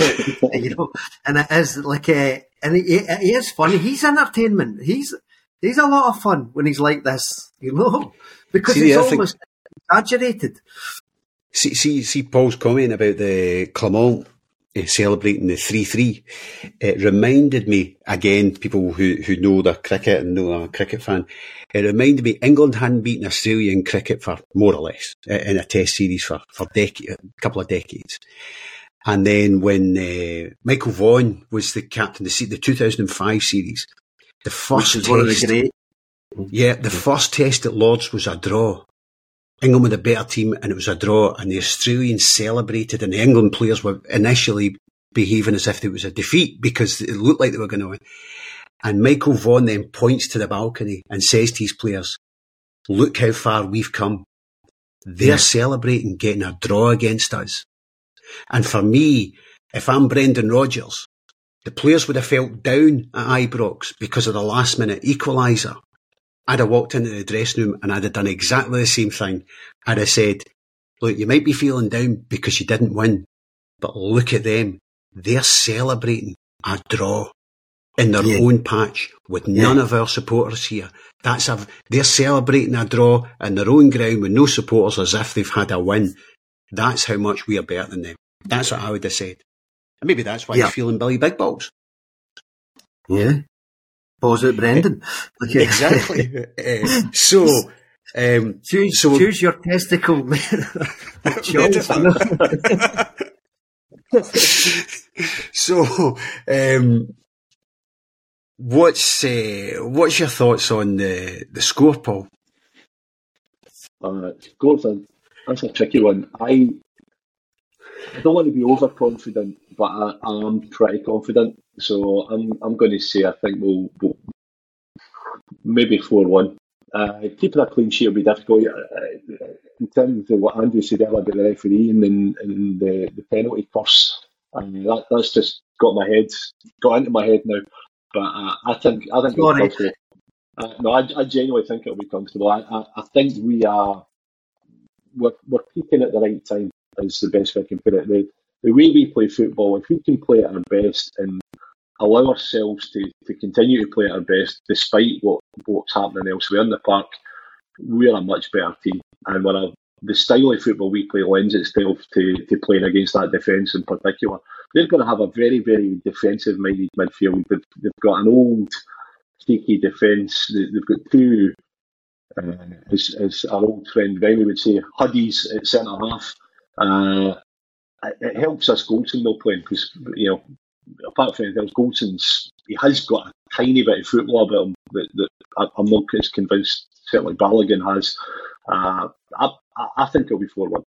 you know, and it is like, uh, and he, he is funny. He's entertainment. He's he's a lot of fun when he's like this, you know, because see, it's almost think, exaggerated. See, see, see, Paul's comment about the Clement uh, celebrating the three three. It reminded me, again, people who, who know their cricket and know I'm a cricket fan, it reminded me England hadn't beaten Australia in cricket for more or less uh, in a test series for, for dec- a couple of decades. And then when uh, Michael Vaughan was the captain, the, the two thousand five series, the first test, one of the great. Yeah, the first test at Lord's was a draw. England were the better team, and it was a draw, and the Australians celebrated, and the England players were initially behaving as if it was a defeat because it looked like they were going to win. And Michael Vaughan then points to the balcony and says to his players, look how far we've come. They're yeah. celebrating getting a draw against us. And for me, if I'm Brendan Rodgers, the players would have felt down at Ibrox because of the last minute equaliser. I'd have walked into the dressing room and I'd have done exactly the same thing. I'd have said, look, you might be feeling down because you didn't win, but look at them. They're celebrating a draw in their yeah. own patch with none yeah. of our supporters here. That's a, they're celebrating a draw in their own ground with no supporters as if they've had a win. That's how much we are better than them. That's what I would have said. And maybe that's why yeah. he's feeling Billy Big Balls. Yeah. Bozout Brendan. Okay. Exactly. uh, so, um, choose, so choose your testicle, man. So, um, what's uh, what's your thoughts on the the score, Paul? Uh, score's a, that's a tricky one. I I don't want to be overconfident, but I, I am pretty confident. So I'm I'm going to say I think we'll, we'll maybe four one. Uh, keeping a clean sheet will be difficult. Uh, in terms of what Andrew said earlier about the referee and, then, and the, the penalty curse, uh, that, that's just got my head, got into my head now. But uh, I think I think it'll be comfortable. Uh, no, I, I genuinely think it'll be comfortable. I, I, I think we are we're, we're peaking at the right time. Is the best way I can put it. The, the way we play football, if we can play at our best and allow ourselves to, to continue to play at our best despite what, what's happening elsewhere in the park, we're a much better team. And we're a, the style of football we play lends itself to, to playing against that defence in particular. They're going to have a very, very defensive-minded midfield. They've, they've got an old, cheeky defence. They've got two, uh, as, as our old friend Remy would say, Huddies at centre-half. Uh, it helps us Goldson though playing because, you know, apart from anything else, Goldson's, he has got a tiny bit of football about him that, that I'm not as convinced certainly Balogun has. Uh, I, I think it'll be four one.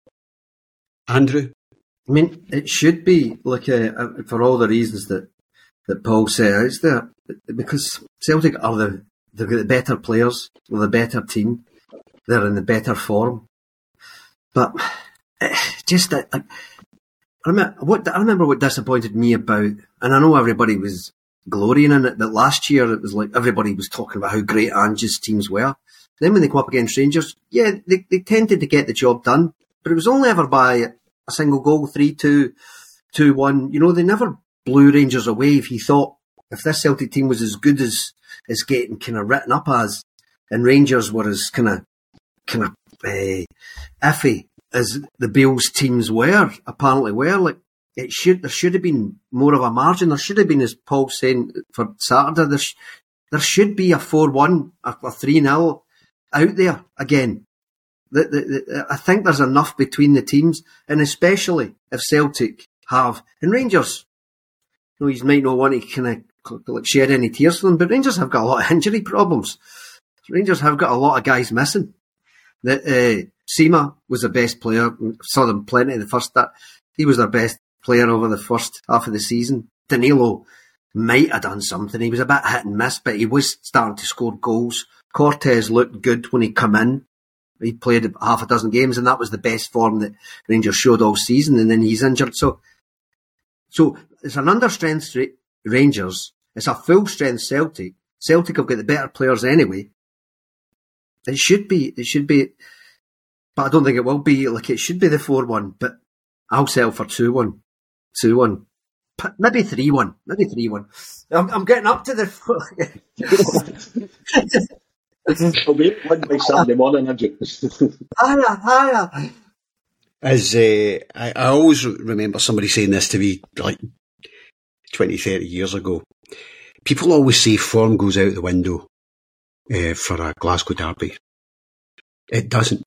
Andrew? I mean, it should be like uh, for all the reasons that that Paul says there, because Celtic are the they've got the better players, they're the better team, they're in the better form. But just I, I remember what I remember what disappointed me about, and I know everybody was glorying in it, but last year it was like everybody was talking about how great Ange's teams were. Then when they come up against Rangers, yeah, they, they tended to get the job done, but it was only ever by a single goal, three two, two one. You know, they never blew Rangers away. If you thought if this Celtic team was as good as is getting kind of written up as, and Rangers were as kind of kind of uh, iffy as the Bales teams were, apparently were, like it should there should have been more of a margin. There should have been, as Paul's saying for Saturday, there sh- there should be a four one, a three nil out there again. The, the, the, I think there's enough between the teams, and especially if Celtic have, and Rangers, you know, you might not want to kind of like shed any tears for them, but Rangers have got a lot of injury problems. Rangers have got a lot of guys missing. The, uh, Sima was the best player. Saw them plenty in the first start. He was their best player over the first half of the season. Danilo might have done something. He was a bit hit and miss, but he was starting to score goals. Cortez looked good when he come in. He played half a dozen games, and that was the best form that Rangers showed all season, and then he's injured. So, so it's an under-strength Rangers. It's a full-strength Celtic. Celtic have got the better players anyway. It should be, it should be, but I don't think it will be. Like, it should be the four one, but I'll settle for two one. two one. Maybe three one. Maybe three one. I'm, I'm getting up to the... It'll be one by Sunday morning, Andrew. Higher, higher. As uh, I, I always remember somebody saying this to me like twenty, thirty years ago. People always say form goes out the window uh, for a Glasgow derby. It doesn't.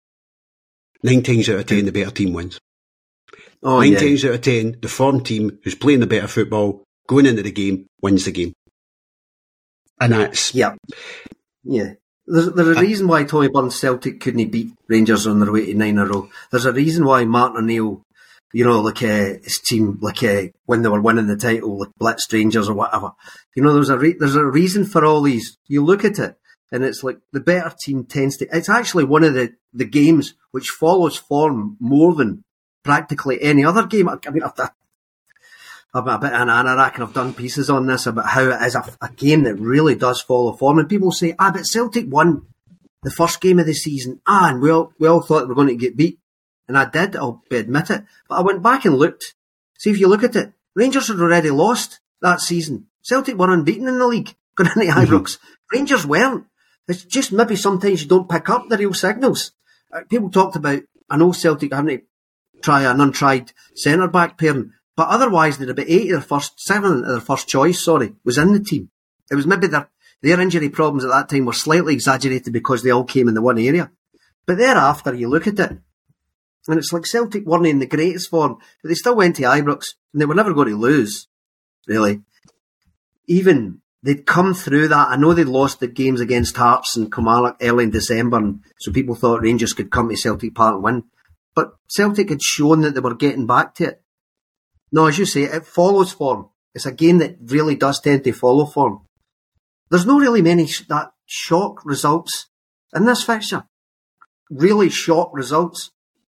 Nine times out of ten, the better team wins. Oh, Nine yeah. times out of ten, the form team who's playing the better football, going into the game, wins the game. And that's... Yeah. Yeah. There's, there's a reason why Tommy Burns Celtic couldn't beat Rangers on their way to nine in a row. There's a reason why Martin O'Neill, you know, like uh, his team, like uh, when they were winning the title, like Blitz Rangers or whatever. You know, there's a re- there's a reason for all these. You look at it, and it's like the better team tends to... It's actually one of the, the games which follows form more than practically any other game. I mean, I've, I'm a bit of an anorak, and I've done pieces on this about how it is a, a game that really does follow form. And people say, ah, but Celtic won the first game of the season. Ah, and we all, we all thought they were going to get beat. And I did, I'll admit it. But I went back and looked. See, if you look at it, Rangers had already lost that season. Celtic were unbeaten in the league, going into Ibrox. Mm-hmm. Rangers weren't. It's just maybe sometimes you don't pick up the real signals. Uh, people talked about, I know Celtic having to try an untried centre-back pairing, but otherwise they'd about eight of their first, seven of their first choice, sorry, was in the team. It was maybe their, their injury problems at that time were slightly exaggerated because they all came in the one area. But thereafter, you look at it, and it's like Celtic weren't in the greatest form, but they still went to Ibrox, and they were never going to lose, really. Even, they'd come through that. I know they'd lost the games against Hearts and Kilmarnock early in December, and so people thought Rangers could come to Celtic Park and win. But Celtic had shown that they were getting back to it. No, as you say, it follows form. It's a game that really does tend to follow form. There's no really many sh- that shock results in this fixture. Really shock results.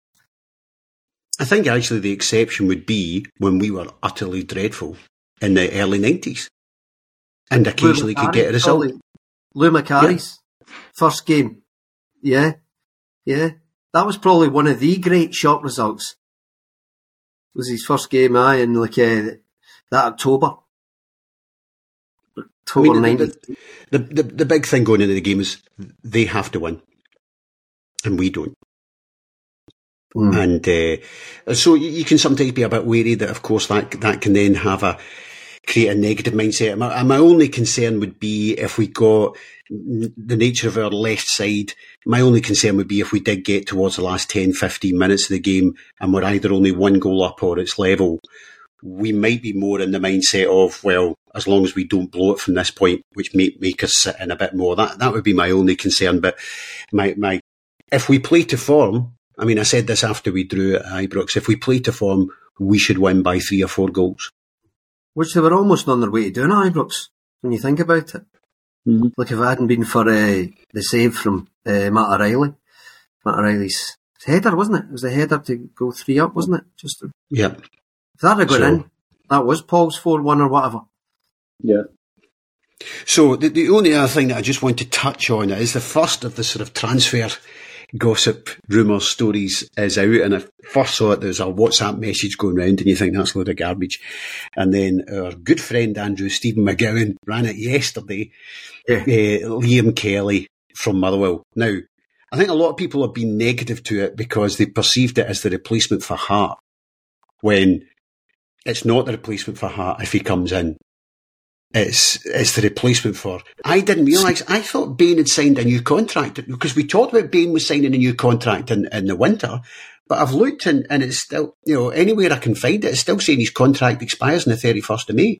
I think actually the exception would be when we were utterly dreadful in the early nineties. And occasionally could get a result. Probably. Lou Macari's yeah. first game. Yeah. Yeah. That was probably one of the great shock results. It was his first game, aye, in like uh, that October. October I mean, ninety. The, the, the, the big thing going into the game is they have to win. And we don't. Mm. And uh, so you can sometimes be a bit wary that, of course, that that can then have a create a negative mindset. My, my only concern would be if we got the nature of our left side. My only concern would be if we did get towards the last ten, fifteen minutes of the game and we're either only one goal up or it's level, we might be more in the mindset of, well, as long as we don't blow it from this point, which may make us sit in a bit more. That that would be my only concern. But my my if we play to form, I mean, I said this after we drew at Ibrox, if we play to form, we should win by three or four goals. which they were almost on their way to doing at Ibrox, when you think about it. Mm-hmm. Like if it hadn't been for uh, the save from uh, Matt O'Reilly, Matt O'Reilly's header, wasn't it? It was the header to go three up, wasn't it? Just to, yeah. If that had gone so, in, that was Paul's four one or whatever. Yeah. So the, the only other thing that I just want to touch on is the first of the sort of transfer gossip, rumours, stories is out, and I first saw it, there was a WhatsApp message going round and you think that's a load of garbage. And then our good friend Andrew Stephen McGowan ran it yesterday, yeah. uh, Liam Kelly from Motherwell. Now, I think a lot of people have been negative to it because they perceived it as the replacement for Hart, when it's not the replacement for Hart if he comes in. It's it's the replacement for... I didn't realise, I thought Bain had signed a new contract, because we talked about Bain was signing a new contract in, in the winter, but I've looked and, and it's still, you know, anywhere I can find it, it's still saying his contract expires on the thirty-first of May.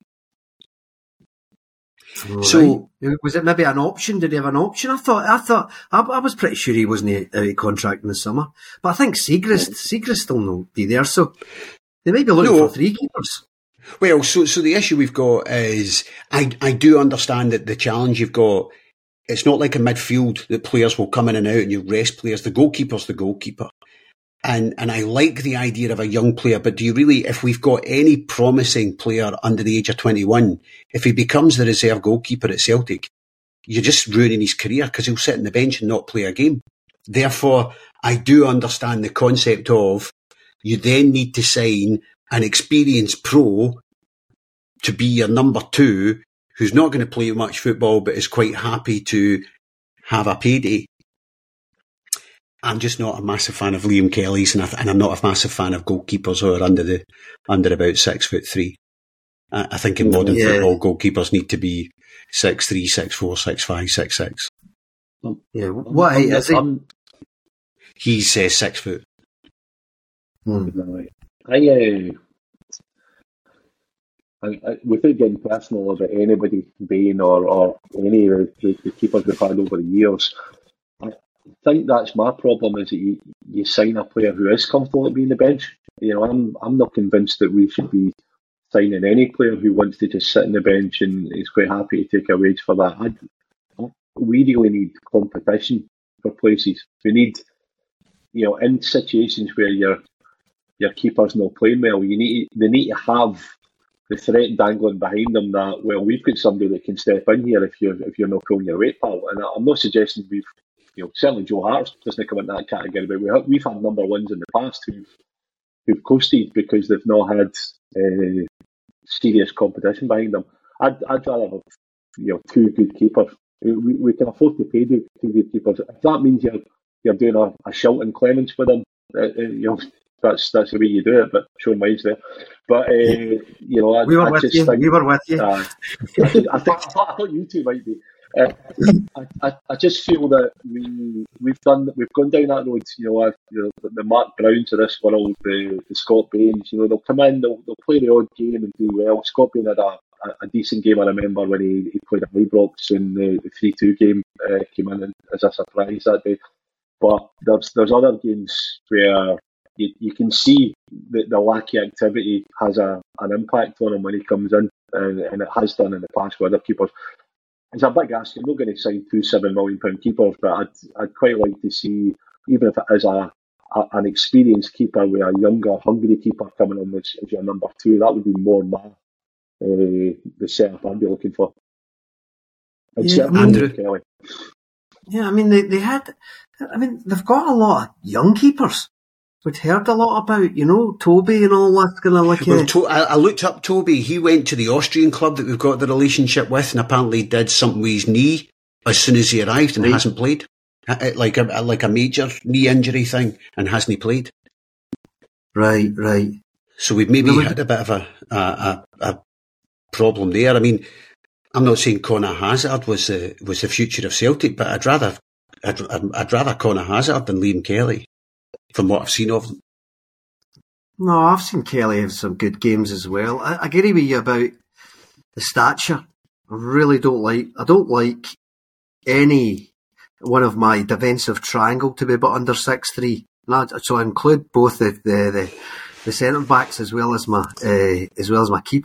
Right. So... Was it maybe an option? Did he have an option? I thought, I thought, I, I was pretty sure he wasn't out of contract in the summer. But I think Siegrist, Siegrist still will be there, so they might be looking no. for three keepers. Well, so so the issue we've got is, I, I do understand that the challenge you've got, it's not like a midfield that players will come in and out and you rest players. The goalkeeper's the goalkeeper. And and I like the idea of a young player, but do you really, if we've got any promising player under the age of twenty-one, if he becomes the reserve goalkeeper at Celtic, you're just ruining his career because he'll sit on the bench and not play a game. Therefore, I do understand the concept of you then need to sign an experienced pro to be your number two, who's not going to play much football but is quite happy to have a payday. I'm just not a massive fan of Liam Kelly's, and, I, and I'm not a massive fan of goalkeepers who are under the under about six foot three. I, I think in modern yeah. football, goalkeepers need to be six three, six four, six five, six six. Yeah, what height is he? I'm, He's uh, six foot. Hmm. I, uh, I, I, without getting personal about anybody, Bain or, or any of the, the keepers we've had over the years, I think that's my problem, is that you, you sign a player who is comfortable at being the bench. You know, I'm I'm not convinced that we should be signing any player who wants to just sit on the bench and is quite happy to take a wage for that. I, we really need competition for places. We need, you know, in situations where your your keeper's not playing well, you need they need to have the threat dangling behind them that, well, we've got somebody that can step in here if you're if you're not pulling your weight, pal. And I'm not suggesting we've, you know, certainly Joe Hart doesn't come in that category, but we have, we've had number ones in the past who've who've coasted because they've not had uh, serious competition behind them. I'd I'd rather have, you know, two good keepers. We, we can afford to pay two good keepers. If that means you're you're doing a, a Shelton Clements for them, uh, uh, you know, that's that's the way you do it. But Sean Mine's there. But uh, you know, I, we were I with just you. think, we were with you. Uh, I, think, I, think, I, thought, I thought you two might be. Uh, I, I, I just feel that we we've done we've gone down that road. You know, I've, you know the, the Mark Browns of this world, the, the Scott Bains. You know, they'll come in, they'll, they'll play the odd game and do well. Scott Bain had a, a, a decent game. I remember when he, he played at Ibrox in the, the three two game, uh, came in as a surprise that day. But there's there's other games where you, you can see that the lack of activity has a an impact on him when he comes in, and, and it has done in the past with other keepers. It's a big ask. I'm not going to sign two seven million pound keepers, but I'd I'd quite like to see, even if it is a, a an experienced keeper with a younger, hungry keeper coming in as, as your number two. That would be more my uh, the setup I'd be looking for. Yeah, Andrew Kelly. Yeah, I mean they, they had. I mean they've got a lot of young keepers. We'd heard a lot about, you know, Toby and all that kind of like. Well, uh, to- I, I looked up Toby. He went to the Austrian club that we've got the relationship with, and apparently did something with his knee as soon as he arrived and right. hasn't played, like a like a major knee injury thing, and hasn't he played? Right, right. So we've maybe Really? had a bit of a, a a a problem there. I mean, I'm not saying Conor Hazard was the was the future of Celtic, but I'd rather I'd, I'd, I'd rather Conor Hazard than Liam Kelly, from what I've seen of them. No, I've seen Kelly have some good games as well. I, I agree with you about the stature. I really don't like. I don't like any one of my defensive triangle to be but under six three. So I include both the the, the, the centre backs as well as my uh, as well as my keeper.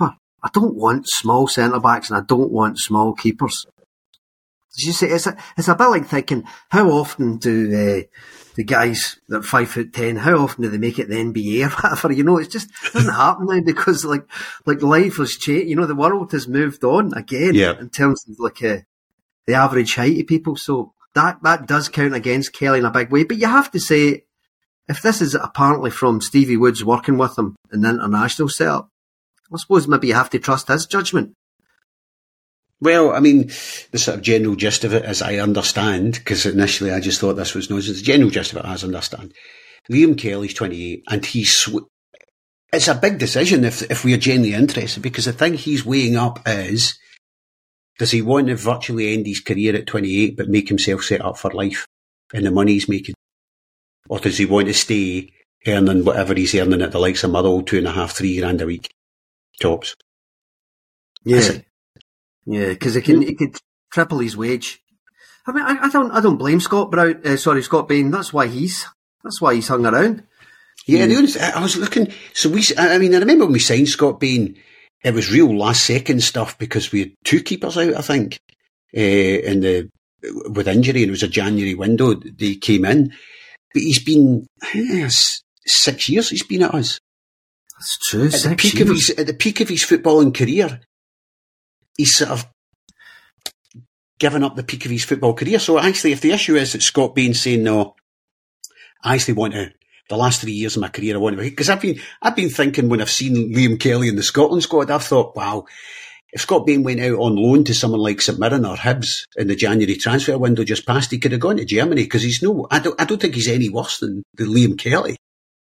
I don't want small centre backs and I don't want small keepers. You see, it's a, it's a bit like thinking, how often do uh, the guys that are five foot ten, how often do they make it the N B A or whatever? You know, it just doesn't happen now because like like life has changed. You know, the world has moved on again yeah. in terms of like uh, the average height of people. So that that does count against Kelly in a big way. But you have to say, if this is apparently from Stevie Woods working with him in the international setup, I suppose maybe you have to trust his judgment. Well, I mean, the sort of general gist of it, as I understand, because initially I just thought this was nonsense, the general gist of it, as I understand, Liam Kelly's twenty-eight, and he's, sw- it's a big decision if if we're genuinely interested, because the thing he's weighing up is, does he want to virtually end his career at twenty-eight but make himself set up for life in the money he's making? Or does he want to stay earning whatever he's earning at the likes of Motherwell, two and a half, three grand a week, tops? Yeah. Yeah, because he can he could triple his wage. I mean, I, I don't I don't blame Scott Brown. Uh, sorry, Scott Bain. That's why he's that's why he's hung around. Yeah, the honest, I was looking. So we, I mean, I remember when we signed Scott Bain, it was real last second stuff because we had two keepers out, I think, uh, in the with injury, and it was a January window. They came in, but he's been eh, six years. He's been at us. That's true. At six the peak years. of his at the peak of his footballing career. He's sort of given up the peak of his football career. So actually, if the issue is that Scott Bain's saying, no, I actually want to, the last three years of my career, I want to, because I've been, I've been thinking when I've seen Liam Kelly in the Scotland squad, I've thought, wow, if Scott Bain went out on loan to someone like St Mirren or Hibs in the January transfer window just past, he could have gone to Germany, because he's no, I don't, I don't think he's any worse than the Liam Kelly.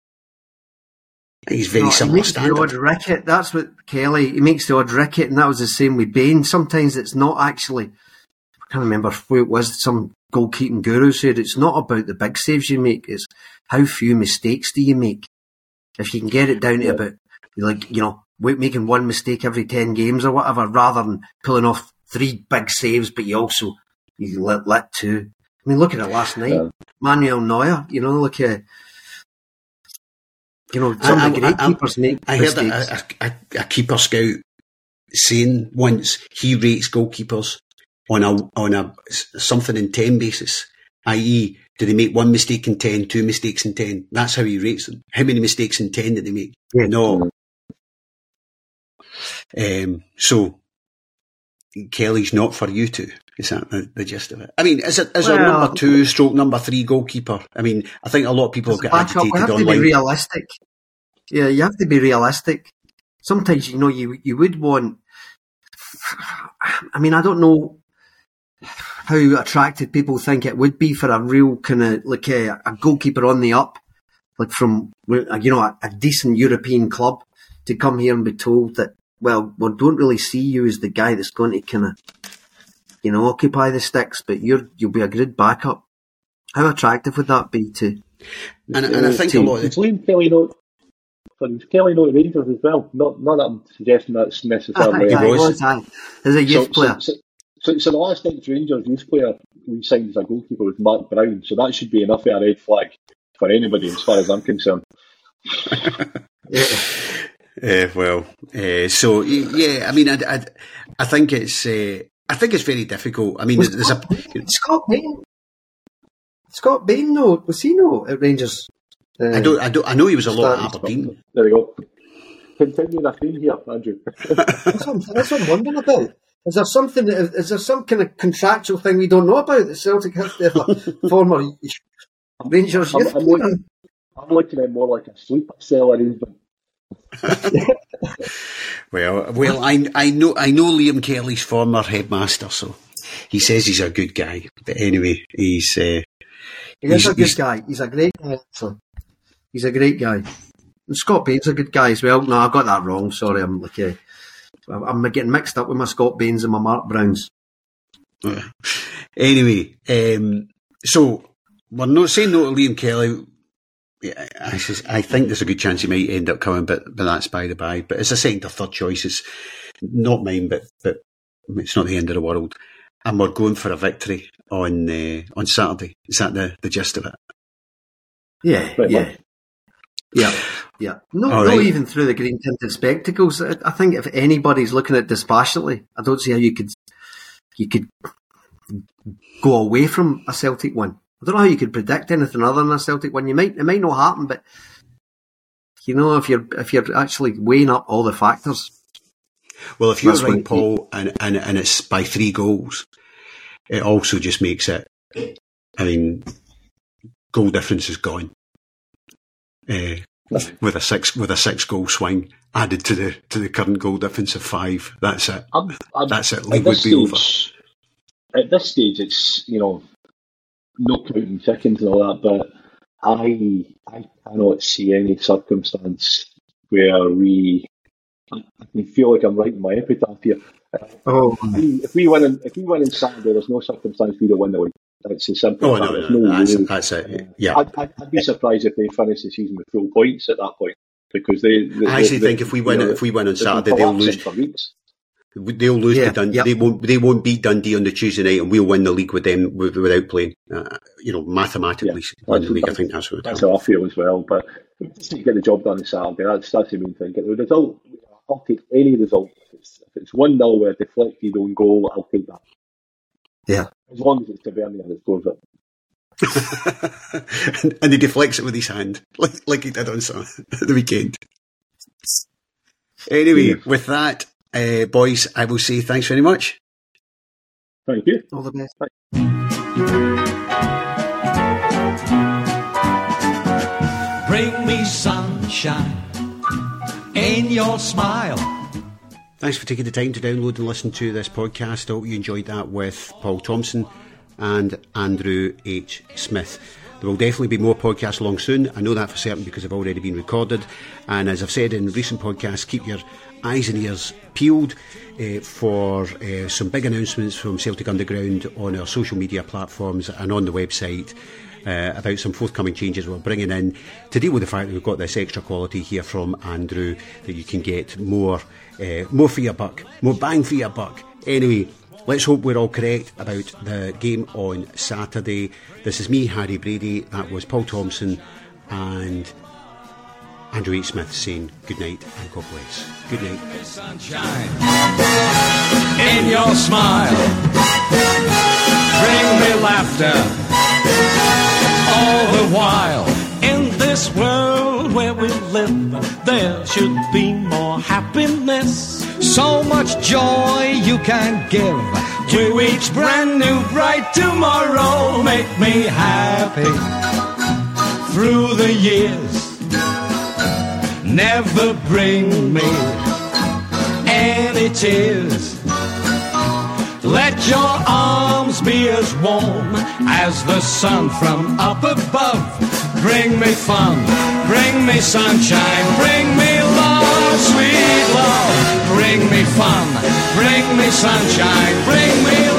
He's very no, similar he makes standard. the odd ricket. That's what Kelly, he makes the odd ricket, and that was the same with Bain. Sometimes it's not actually, I can't remember who it was, some goalkeeping guru said, it's not about the big saves you make, it's how few mistakes do you make. If you can get it down to about, like, you know, making one mistake every ten games or whatever, rather than pulling off three big saves, but you also, you let, let two. I mean, look at it last night. Yeah. Manuel Neuer, you know, look at, you know, some of the great I, keepers I, make I heard a, a, a keeper scout saying once he rates goalkeepers on a on a something in ten basis, that is, do they make one mistake in ten, two mistakes in ten? That's how he rates them. How many mistakes in ten did they make? Yeah. No. Um, so Kelly's not for you two. Is that the, the gist of it? I mean, is it is well, a number two stroke number three goalkeeper? I mean, I think a lot of people have got agitated we have online. To be realistic. Yeah, you have to be realistic. Sometimes, you know, you you would want. I mean, I don't know how attracted people think it would be for a real kind of like a, a goalkeeper on the up, like from you know a, a decent European club, to come here and be told that, well, we don't really see you as the guy that's going to kind of, you know, occupy the sticks, but you're you'll be a good backup. How attractive would that be to? And, and I think to, a lot of it's Liam Kelly not. But Kelly not Rangers as well. Not not that I'm suggesting that's necessarily. Aye, he was, aye. As a youth so, player. So, so, so the last ex-Rangers youth player we signed as a goalkeeper was Mark Brown. So that should be enough of a red flag for anybody, as far as I'm concerned. yeah. Uh, well, uh, so yeah, I mean, I, I, I think it's, uh, I think it's very difficult. I mean, was there's Scott, a Scott Bain. Scott Bain, no, was he no at Rangers? Uh, I don't, I don't, I know he was a lot at Aberdeen. There we go. Continue the theme here, Andrew. that's, what that's what I'm wondering about. Is there something? Is there some kind of contractual thing we don't know about that Celtic has to have a former Rangers I'm, youth I'm, player? looking, I'm looking at more like a sleeper cell arrangement. well, well, I, I know, I know Liam Kelly's former headmaster, so he says he's a good guy. But anyway, he's. Uh, he is a good guy. He's a great guy. So. He's a great guy. And Scott Bain's a good guy as well. No, I got that wrong. Sorry, I'm like, uh, I'm getting mixed up with my Scott Bains and my Mark Browns. Anyway, um, so we're not saying no to Liam Kelly. I, I think there's a good chance he might end up coming, but, but that's by the by. But as a second or third choice, it's not mine, but but it's not the end of the world. And we're going for a victory on uh, on Saturday. Is that the, the gist of it? Yeah, right, yeah. Yeah. Yeah, no, All not right. even through the green tinted spectacles. I I think if anybody's looking at it dispassionately, I don't see how you could you could go away from a Celtic win. I don't know how you could predict anything other than a Celtic win. You might it might not happen, but you know if you're if you're actually weighing up all the factors. Well, if you're That's right, what- Paul, and, and and it's by three goals, it also just makes it. I mean, goal difference is gone. Uh, with a six with a six goal swing added to the to the current goal difference of five, that's it. I'm, I'm, That's it. at League would this be over. stage- At this stage, it's, you know, no counting chickens and all that, but I I cannot see any circumstance where we. I, I can feel like I'm writing my epitaph here. Oh, If we, if we win, in, if we win in Saturday, there's no circumstance we don't win the league. It's as simple Oh as no, that. no, There's no, no that's, way. that's it. Yeah, I'd, I'd, I'd be surprised if they finish the season with full points at that point, because they. they I actually they, think if we win, you know, if we win on they've been Saturday, they'll collapsing lose. for weeks. They'll lose Yeah, to Dundee. yep. They won't. They won't beat Dundee on the Tuesday night, and we'll win the league with them with, without playing. Uh, you know, mathematically Yeah, win the league. I that's- think that's what. That's how I feel as well. But we just need to get the job done on Saturday. That's that's the main thing. Get the result. I'll take any result. If it's, if it's one nil with a deflected own goal, I'll take that. yeah. As long as it's Tavernier that scores it. and, and he deflects it with his hand, like like he did on Sun- at the weekend. Anyway, Yeah. with that, uh, boys, I will say thanks very much. Thank you. All the best. Bring me sunshine in your smile. Thanks for taking the time to download and listen to this podcast. I hope you enjoyed that with Paul Thompson and Andrew H. Smith. There will definitely be more podcasts along soon. I know that for certain because they've already been recorded. And as I've said in recent podcasts, keep your eyes and ears peeled uh, for uh, some big announcements from Celtic Underground on our social media platforms and on the website. Uh, about some forthcoming changes we're bringing in to deal with the fact that we've got this extra quality here from Andrew, that you can get more uh, more for your buck, more bang for your buck. Anyway, let's hope we're all correct about the game on Saturday. This is me, Harry Brady. That was Paul Thompson and Andrew H. Smith saying good night and God bless. Good night. Sunshine in your smile. Bring me laughter all the while. In this world where we live, there should be more happiness. So much joy you can give to each brand new bright tomorrow. Make me happy through the years. Never bring me any tears. Let your arms be as warm as the sun from up above. Bring me fun, bring me sunshine, bring me love, sweet love. Bring me fun, bring me sunshine, bring me love.